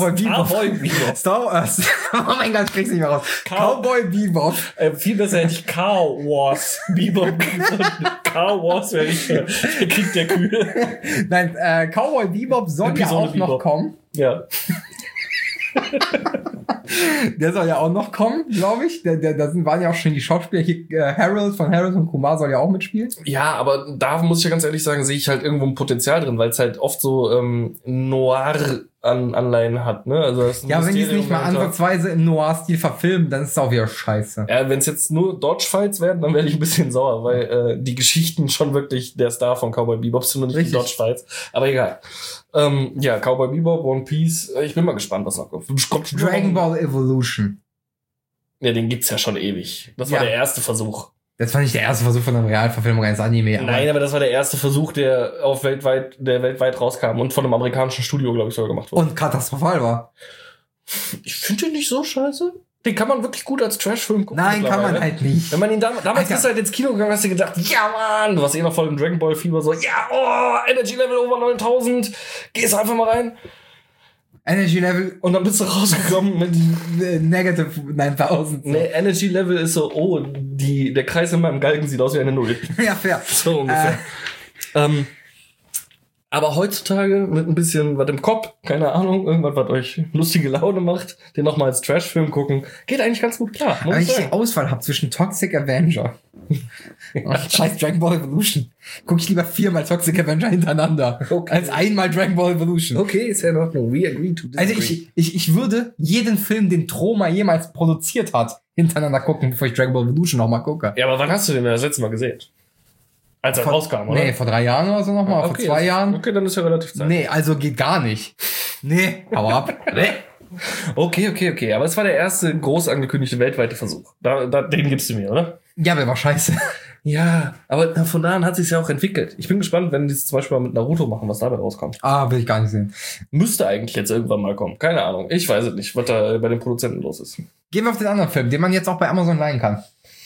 Oh mein Gott, krieg's nicht mehr raus. Cowboy Bebop. Viel besser hätte ich Cow Wars Bebop gefunden. Cow Wars wäre ich der Krieg der Kühe. Nein, Cowboy Bebop soll ja auch noch kommen. Ja. Der soll ja auch noch kommen, glaube ich. Da waren ja auch schon die Schauspieler hier. Harold und Kumar soll ja auch mitspielen. Ja, aber da muss ich ja ganz ehrlich sagen, sehe ich halt irgendwo ein Potenzial drin, weil es halt oft so Noir-Anleihen hat, ne? Also das ja, wenn die es nicht mal ansatzweise im Noir-Stil verfilmen, dann ist es auch wieder scheiße. Ja, wenn es jetzt nur Dodge-Fights werden, dann werde ich ein bisschen sauer, weil die Geschichten schon wirklich der Star von Cowboy Bebop sind und nicht die Dodge-Fights. Aber egal. Ja, Cowboy Bebop, One Piece. Ich bin mal gespannt, was noch kommt. Dragon Ball Evolution. Ja, den gibt's ja schon ewig. Das war der erste Versuch. Das war nicht der erste Versuch von einer Realverfilmung eines Anime. Nein, aber das war der erste Versuch, der weltweit rauskam und von einem amerikanischen Studio, glaube ich, sogar gemacht wurde. Und katastrophal war. Ich finde den nicht so scheiße. Den kann man wirklich gut als Trash-Film gucken. Nein, kann man halt nicht. Wenn man ihn damals bist du halt ins Kino gegangen, hast du gedacht, ja Mann, du warst noch voll im Dragon Ball Fieber, so, ja, Energy Level over 9000, gehst einfach mal rein. Energy Level. Und dann bist du rausgekommen mit Negative 9000. So. Nee, Energy Level ist so, der Kreis in meinem Galgen sieht aus wie eine Null. Ja, fair. So ungefähr. Aber heutzutage mit ein bisschen was im Kopf, keine Ahnung, irgendwas, was euch lustige Laune macht, den nochmal als Trash-Film gucken, geht eigentlich ganz gut klar. Wenn ich die Auswahl habe zwischen Toxic Avenger und scheiß Dragon Ball Evolution, gucke ich lieber 4-mal Toxic Avenger hintereinander, als einmal Dragon Ball Evolution. Okay, ist ja in Ordnung. We agree to disagree. Also ich würde jeden Film, den Troma jemals produziert hat, hintereinander gucken, bevor ich Dragon Ball Evolution nochmal gucke. Ja, aber wann hast du den das letzte Mal gesehen? Als er rauskam, oder? Nee, vor 3 Jahren oder so nochmal, vor 2 Jahren. Okay, dann ist ja relativ Zeit. Nee, also geht gar nicht. Nee, hau ab. Nee. Okay. Aber es war der erste groß angekündigte weltweite Versuch. Den gibst du mir, oder? Ja, der war scheiße. Ja, aber von da an hat sich's ja auch entwickelt. Ich bin gespannt, wenn die es zum Beispiel mal mit Naruto machen, was dabei rauskommt. Will ich gar nicht sehen. Müsste eigentlich jetzt irgendwann mal kommen. Keine Ahnung. Ich weiß es nicht, was da bei den Produzenten los ist. Gehen wir auf den anderen Film, den man jetzt auch bei Amazon leihen kann.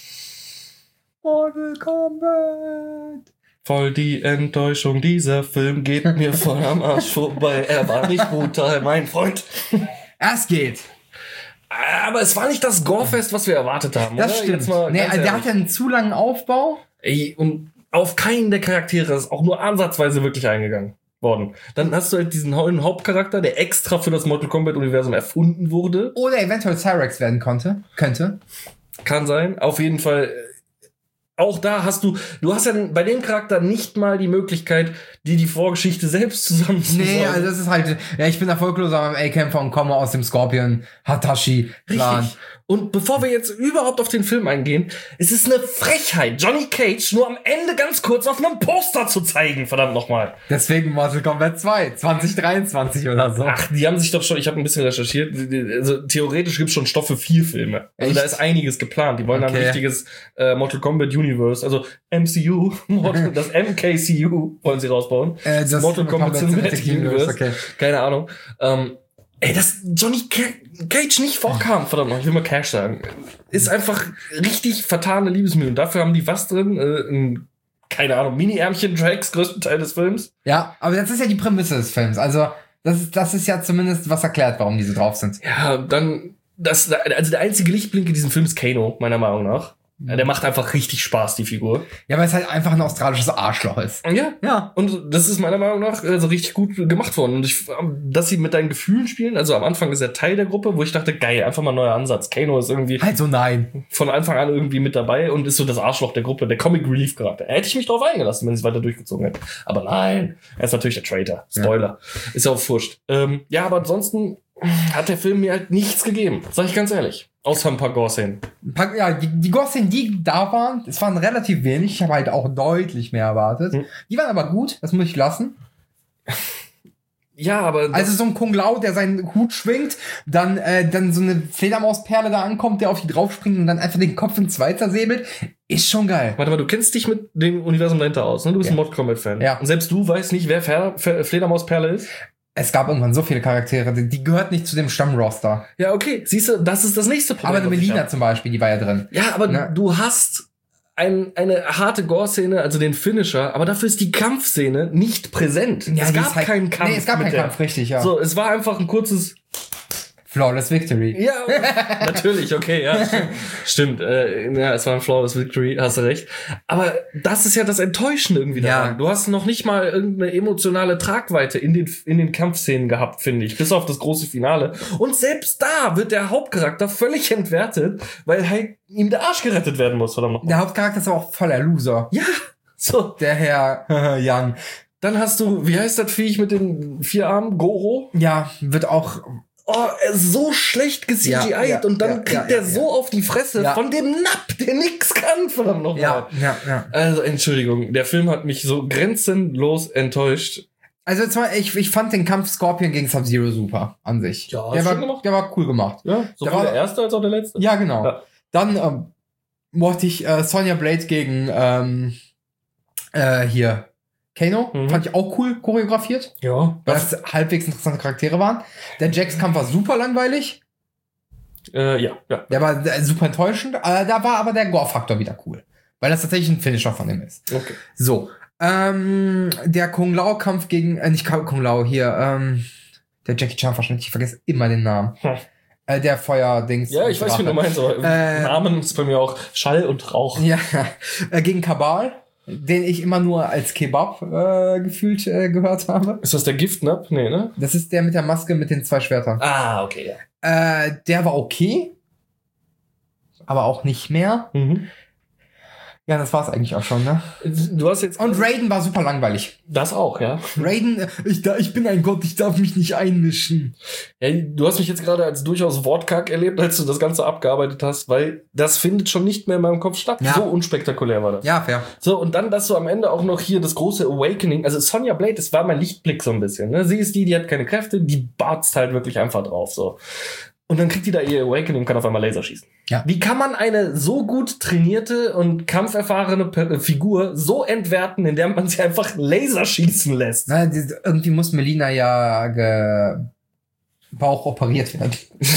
Mortal Kombat. Voll die Enttäuschung, dieser Film geht mir voll am Arsch vorbei. Er war nicht brutal, mein Freund. Es geht. Aber es war nicht das Gorefest, was wir erwartet haben. Das oder? stimmt. Jetzt mal nee, der hat ja einen zu langen Aufbau. Ey, und auf keinen der Charaktere ist auch nur ansatzweise wirklich eingegangen worden. Dann hast du halt diesen neuen Hauptcharakter, der extra für das Mortal Kombat-Universum erfunden wurde. Oder eventuell Cyrex werden könnte. Kann sein. Auf jeden Fall. Auch da hast du hast ja bei dem Charakter nicht mal die Möglichkeit, die Vorgeschichte selbst zusammenzubauen. Nee, also das ist halt, ja, ich bin erfolgloser MMA-Kämpfer und komme aus dem Scorpion Hatashi-Clan. Richtig. Und bevor wir jetzt überhaupt auf den Film eingehen, es ist eine Frechheit, Johnny Cage nur am Ende ganz kurz auf einem Poster zu zeigen, verdammt nochmal. Deswegen Mortal Kombat 2, 2023 oder so. Ach, die haben sich doch schon, ich habe ein bisschen recherchiert, also theoretisch gibt's schon Stoff für 4 Filme. Also echt? Da ist einiges geplant. Die wollen ein richtiges Mortal Kombat Universe, also MCU, das MKCU wollen sie rausbauen. Das Mortal Kombat Cinematic Universe. Okay. Keine Ahnung. Dass Johnny Cage nicht vorkam, verdammt noch, ich will mal Cash sagen, ist einfach richtig vertane Liebesmühe. Und dafür haben die was drin? Keine Ahnung, Mini-Ärmchen-Drags, größten Teil des Films. Ja, aber das ist ja die Prämisse des Films. Also, das ist ja zumindest was erklärt, warum diese drauf sind. Ja, dann, also der einzige Lichtblick in diesem Film ist Kano, meiner Meinung nach. Ja, der macht einfach richtig Spaß, die Figur. Ja, weil es halt einfach ein australisches Arschloch ist. Ja. Und das ist meiner Meinung nach so richtig gut gemacht worden. Und dass sie mit deinen Gefühlen spielen, also am Anfang ist er Teil der Gruppe, wo ich dachte, geil, einfach mal ein neuer Ansatz. Kano ist irgendwie Also nein. von Anfang an irgendwie mit dabei und ist so das Arschloch der Gruppe, der Comic Relief Charakter. Hätte ich mich drauf eingelassen, wenn sie es weiter durchgezogen hätten. Aber nein, er ist natürlich der Traitor. Spoiler. Ja. Ist ja auch wurscht. Ja, aber ansonsten hat der Film mir halt nichts gegeben. Sag ich ganz ehrlich. Außer ein paar Gore-Szenen. Ja, die Gore-Szenen, die da waren, es waren relativ wenig. Ich habe halt auch deutlich mehr erwartet. Die waren aber gut, das muss ich lassen. Ja, aber... Also so ein Kung Lao, der seinen Hut schwingt, dann so eine Fledermausperle da ankommt, der auf die draufspringt und dann einfach den Kopf in zwei zersäbelt, ist schon geil. Warte mal, du kennst dich mit dem Universum dahinter aus, ne? Du bist ein Mortal Kombat-Fan. Ja. Und selbst du weißt nicht, wer Fledermausperle ist? Es gab irgendwann so viele Charaktere, die gehört nicht zu dem Stammroster. Ja, okay. Siehst du, das ist das nächste Problem. Aber eine Melina zum Beispiel, die war ja drin. Ja, aber du hast eine harte Gore-Szene, also den Finisher, aber dafür ist die Kampfszene nicht präsent. Ja, es gab keinen Kampf. Nee, es gab keinen Kampf, richtig, ja. So, es war einfach ein kurzes Flawless Victory. Ja, natürlich, okay, ja, stimmt. Ja, es war ein Flawless Victory, hast du recht. Aber das ist ja das Enttäuschende irgendwie daran. Ja. Du hast noch nicht mal irgendeine emotionale Tragweite in den Kampfszenen gehabt, finde ich, bis auf das große Finale. Und selbst da wird der Hauptcharakter völlig entwertet, weil halt ihm der Arsch gerettet werden muss, verdammt nochmal. Der Hauptcharakter ist aber auch voller Loser. Ja, so. Der Herr Young. Dann hast du, wie heißt das Viech mit den 4 Armen? Goro? Ja, wird auch... Oh, er ist so schlecht ge-CGI'd und dann kriegt er so auf die Fresse von dem Napp, der nix kann, verdammt nochmal. Ja. Also, Entschuldigung, der Film hat mich so grenzenlos enttäuscht. Also jetzt mal, ich fand den Kampf Scorpion gegen Sub-Zero super an sich. Ja, der war cool gemacht. Ja, sowohl der erste als auch der letzte. Ja, genau. Ja. Dann mochte ich Sonya Blade gegen hier Kano, fand ich auch cool choreografiert. Ja. Weil das halbwegs interessante Charaktere waren. Der Jax-Kampf war super langweilig. Ja. Der war super enttäuschend. Da war aber der Gore-Faktor wieder cool. Weil das tatsächlich ein Finisher von ihm ist. Okay. So. Der Kung Lao-Kampf gegen, nicht Kung Lao, hier, der Jackie Chan wahrscheinlich, ich vergesse immer den Namen. Der Feuerdings. Ja, ich weiß, wie du meinst, aber Namen ist bei mir auch Schall und Rauch. Ja, gegen Kabal. Den ich immer nur als Kebab gefühlt gehört habe. Ist das der Giftnap? Nee, ne? Das ist der mit der Maske mit den 2 Schwertern. Ah, okay, ja. Der war okay. Aber auch nicht mehr. Ja, das war's eigentlich auch schon, ne? Du hast jetzt... Und Raiden war super langweilig. Das auch, ja. Raiden, ich bin ein Gott, ich darf mich nicht einmischen. Ja, du hast mich jetzt gerade als durchaus wortkarg erlebt, als du das Ganze abgearbeitet hast, weil das findet schon nicht mehr in meinem Kopf statt. Ja. So unspektakulär war das. Ja, fair. So, und dann, dass du am Ende auch noch hier das große Awakening, also Sonya Blade, das war mein Lichtblick so ein bisschen, ne? Sie ist die hat keine Kräfte, die barzt halt wirklich einfach drauf, so. Und dann kriegt die da ihr Awakening und kann auf einmal Laser schießen. Ja. Wie kann man eine so gut trainierte und kampferfahrene Figur so entwerten, indem man sie einfach Laser schießen lässt? Na, irgendwie muss Melina ja Bauch operiert werden.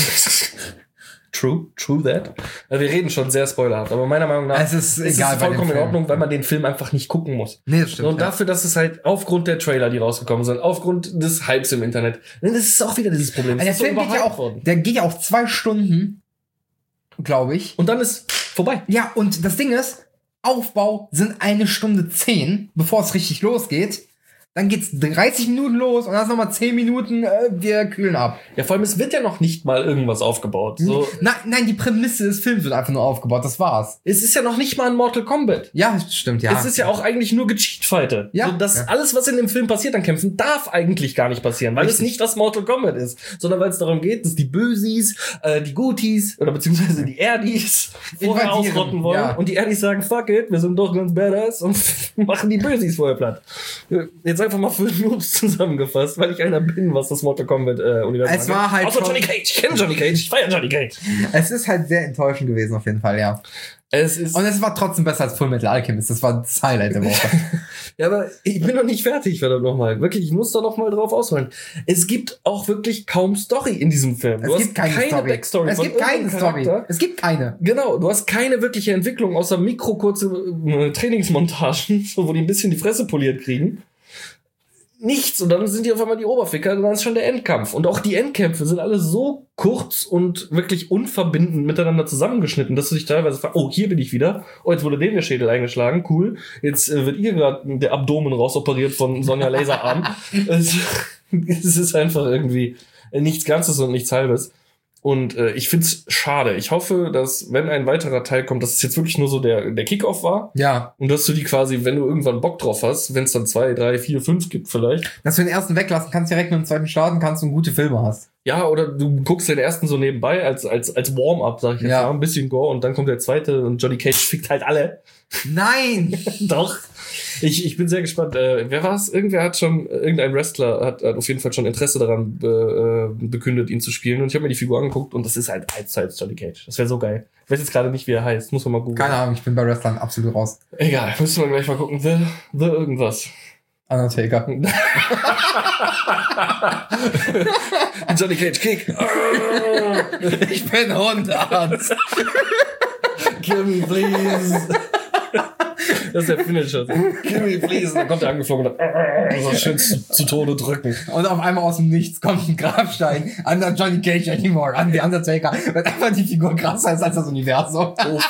True that. Also wir reden schon sehr spoilerhaft, aber meiner Meinung nach ist es vollkommen in Ordnung, weil man den Film einfach nicht gucken muss. Nee, das stimmt. Und dafür, dass es halt aufgrund der Trailer, die rausgekommen sind, aufgrund des Hypes im Internet, das ist auch wieder dieses Problem. Der Film geht ja auch 2 Stunden, glaube ich. Und dann ist vorbei. Ja, und das Ding ist, Aufbau sind 1 Stunde 10, bevor es richtig losgeht. Dann geht's 30 Minuten los und dann nochmal 10 Minuten, wir kühlen ab. Ja, vor allem, es wird ja noch nicht mal irgendwas aufgebaut. So. Nein, die Prämisse des Films wird einfach nur aufgebaut, das war's. Es ist ja noch nicht mal ein Mortal Kombat. Ja, stimmt, ja. Es ist ja auch eigentlich nur gecheatfightet. Ja. So, alles, was in dem Film passiert an Kämpfen, darf eigentlich gar nicht passieren, weil es nicht das Mortal Kombat ist, sondern weil es darum geht, dass die Bösis, die Gutis, oder beziehungsweise die Erdis vorher ausrotten wollen. Ja. Und die Erdis sagen, fuck it, wir sind doch ganz badass und machen die Bösis vorher platt. Jetzt einfach mal 5 Minuten zusammengefasst, weil ich einer bin, was das Mortal Kombat Universum Es war halt außer Johnny Cage. Ich kenne Johnny Cage. Ich feiere Johnny Cage. Es ist halt sehr enttäuschend gewesen auf jeden Fall, ja. Und es war trotzdem besser als Full Metal Alchemist. Das war das Highlight der Woche. Ja, aber ich bin noch nicht fertig, verdammt nochmal. Wirklich, ich muss da noch mal drauf ausholen. Es gibt auch wirklich kaum Story in diesem Film. Es gibt keine Story. Backstory. Es gibt keine Story. Es gibt keine. Genau, du hast keine wirkliche Entwicklung, außer mikrokurze Trainingsmontagen, wo die ein bisschen die Fresse poliert kriegen. nichts und dann sind die auf einmal die Oberficker und dann ist schon der Endkampf. Und auch die Endkämpfe sind alle so kurz und wirklich unverbindend miteinander zusammengeschnitten, dass du dich teilweise fragst, oh, hier bin ich wieder. Oh, jetzt wurde dem der Schädel eingeschlagen. Cool. Jetzt wird ihr gerade der Abdomen rausoperiert von Sonja Laserarm. Es ist einfach irgendwie nichts Ganzes und nichts Halbes. Und ich find's schade. Ich hoffe, dass, wenn ein weiterer Teil kommt, dass es jetzt wirklich nur so der Kickoff war. Ja. Und dass du die quasi, wenn du irgendwann Bock drauf hast, wenn es dann 2, 3, 4, 5 gibt vielleicht. Dass du den ersten weglassen kannst, direkt mit dem zweiten starten kannst und gute Filme hast. Ja, oder du guckst den ersten so nebenbei als Warm-up, sag ich jetzt mal, ein bisschen Gore und dann kommt der zweite und Johnny Cage fickt halt alle. Nein! Doch. Ich bin sehr gespannt. Wer war's? Irgendein Wrestler hat auf jeden Fall schon Interesse daran bekündet, ihn zu spielen. Und ich habe mir die Figur angeguckt und das ist halt 1:1 Johnny Cage. Das wäre so geil. Ich weiß jetzt gerade nicht, wie er heißt. Muss man mal googeln. Keine Ahnung, ich bin bei Wrestlern absolut raus. Egal, müssen wir gleich mal gucken. The irgendwas. Undertaker. Johnny Cage Kick. Ich bin Hundarzt. Kill me, please. Das ist der Finisher. Kill me, please. Und dann kommt er angeflogen und dann so schön zu Tode drücken. Und auf einmal aus dem Nichts kommt ein Grabstein an der Johnny Cage anymore, an The Undertaker. Wird einfach die Figur krasser ist als das Universum.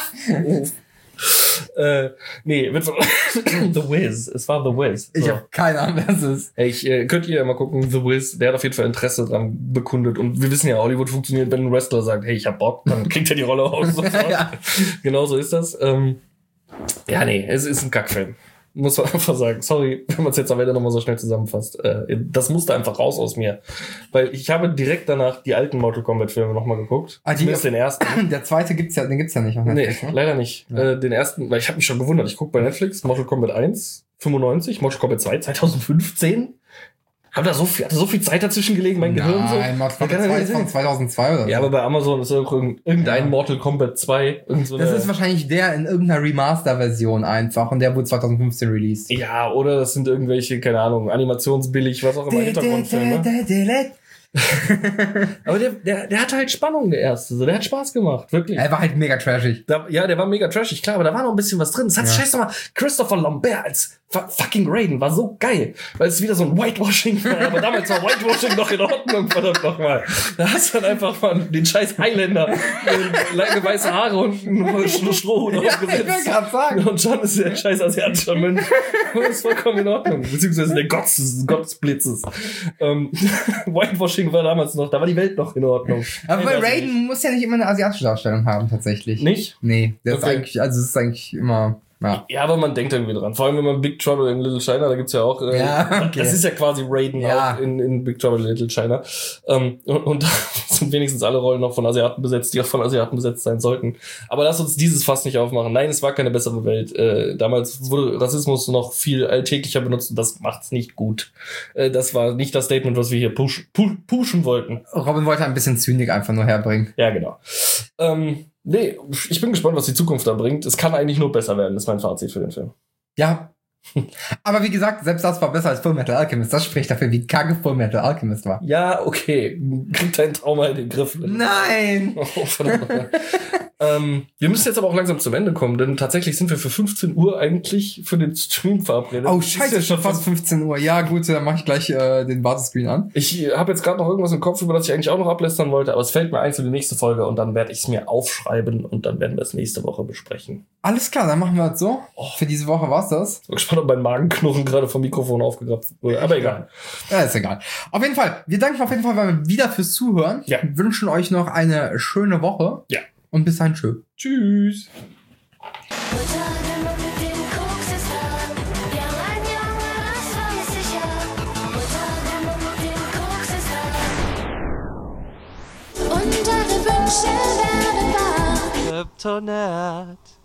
Nee, wird The Wiz. Es war The Wiz. So. Ich habe keine Ahnung, wer es ist. Hey, könnt ihr ja mal gucken, The Wiz, der hat auf jeden Fall Interesse dran bekundet. Und wir wissen ja, Hollywood funktioniert, wenn ein Wrestler sagt, hey, ich hab Bock, dann kriegt er die Rolle aus. Ja. Genau so ist das. Ja, nee, es ist ein Kackfilm. Muss man einfach sagen. Sorry, wenn man es jetzt am Ende nochmal so schnell zusammenfasst. Das musste einfach raus aus mir. Weil ich habe direkt danach die alten Mortal Kombat Filme nochmal geguckt. Zumindest den ersten. Der zweite den gibt's ja nicht auf Netflix. Nee, leider nicht. Ja. Den ersten, weil ich habe mich schon gewundert. Ich gucke bei Netflix Mortal Kombat 1, 95, Mortal Kombat 2, 2015. Hat da so viel Zeit dazwischen gelegen, mein Gehirn so? Nein, Mortal Kombat 2 ist von 2002 oder so. Ja, aber bei Amazon ist auch irgendein Mortal Kombat 2. Das ist wahrscheinlich der in irgendeiner Remaster-Version einfach und der wurde 2015 released. Ja, oder das sind irgendwelche, keine Ahnung, animationsbillig, was auch immer, Hintergrundfilme. Aber der hatte halt Spannung, der erste. So, der hat Spaß gemacht, wirklich. Er war halt mega trashig. Der war mega trashig, klar, aber da war noch ein bisschen was drin. Das hat scheiß nochmal Christopher Lambert als fucking Raiden war so geil, weil es wieder so ein Whitewashing war, aber damals war Whitewashing noch in Ordnung, verdammt nochmal. Da hast du dann einfach mal den scheiß Highlander, lange weiße Haare und einen Strohhut aufgesetzt. Ich will grad sagen. Und John ist der scheiß asiatischer Mensch. Das ist vollkommen in Ordnung. Beziehungsweise der Gott des Blitzes. Whitewashing war damals noch, da war die Welt noch in Ordnung. Aber bei Raiden muss ja nicht immer eine asiatische Darstellung haben, tatsächlich. Nicht? Nee, das ist eigentlich immer... Ja, aber man denkt irgendwie dran. Vor allem, wenn man Big Trouble in Little China, da gibt's ja auch, das ist ja quasi Raiden auch in Big Trouble in Little China. Und da sind wenigstens alle Rollen noch von Asiaten besetzt, die auch von Asiaten besetzt sein sollten. Aber lass uns dieses Fass nicht aufmachen. Nein, es war keine bessere Welt. Damals wurde Rassismus noch viel alltäglicher benutzt und das macht's nicht gut. Das war nicht das Statement, was wir hier pushen wollten. Robin wollte ein bisschen Zynik einfach nur herbringen. Ja, genau. Nee, ich bin gespannt, was die Zukunft da bringt. Es kann eigentlich nur besser werden, ist mein Fazit für den Film. Ja. Aber wie gesagt, selbst das war besser als Fullmetal Alchemist. Das spricht dafür, wie kacke Fullmetal Alchemist war. Ja, okay. Krieg dein Trauma in den Griff. Nein! Oh, verdammt. Wir müssen jetzt aber auch langsam zum Ende kommen, denn tatsächlich sind wir für 15 Uhr eigentlich für den Stream verabredet. Oh, scheiße, schon fast 15 Uhr. Ja, gut, dann mache ich gleich den Wartescreen an. Ich habe jetzt gerade noch irgendwas im Kopf, über das ich eigentlich auch noch ablästern wollte, aber es fällt mir ein für die nächste Folge und dann werde ich es mir aufschreiben und dann werden wir es nächste Woche besprechen. Alles klar, dann machen wir es so. Für diese Woche war's das. Ich bin gespannt, ob mein Magenknurren gerade vom Mikrofon aufgegraben wurde, aber egal. Ja, ist egal. Auf jeden Fall, wir danken auf jeden Fall wieder fürs Zuhören. Ja. Wünschen euch noch eine schöne Woche. Ja. Und bis dahin, tschö. Tschüss. Kryptonat.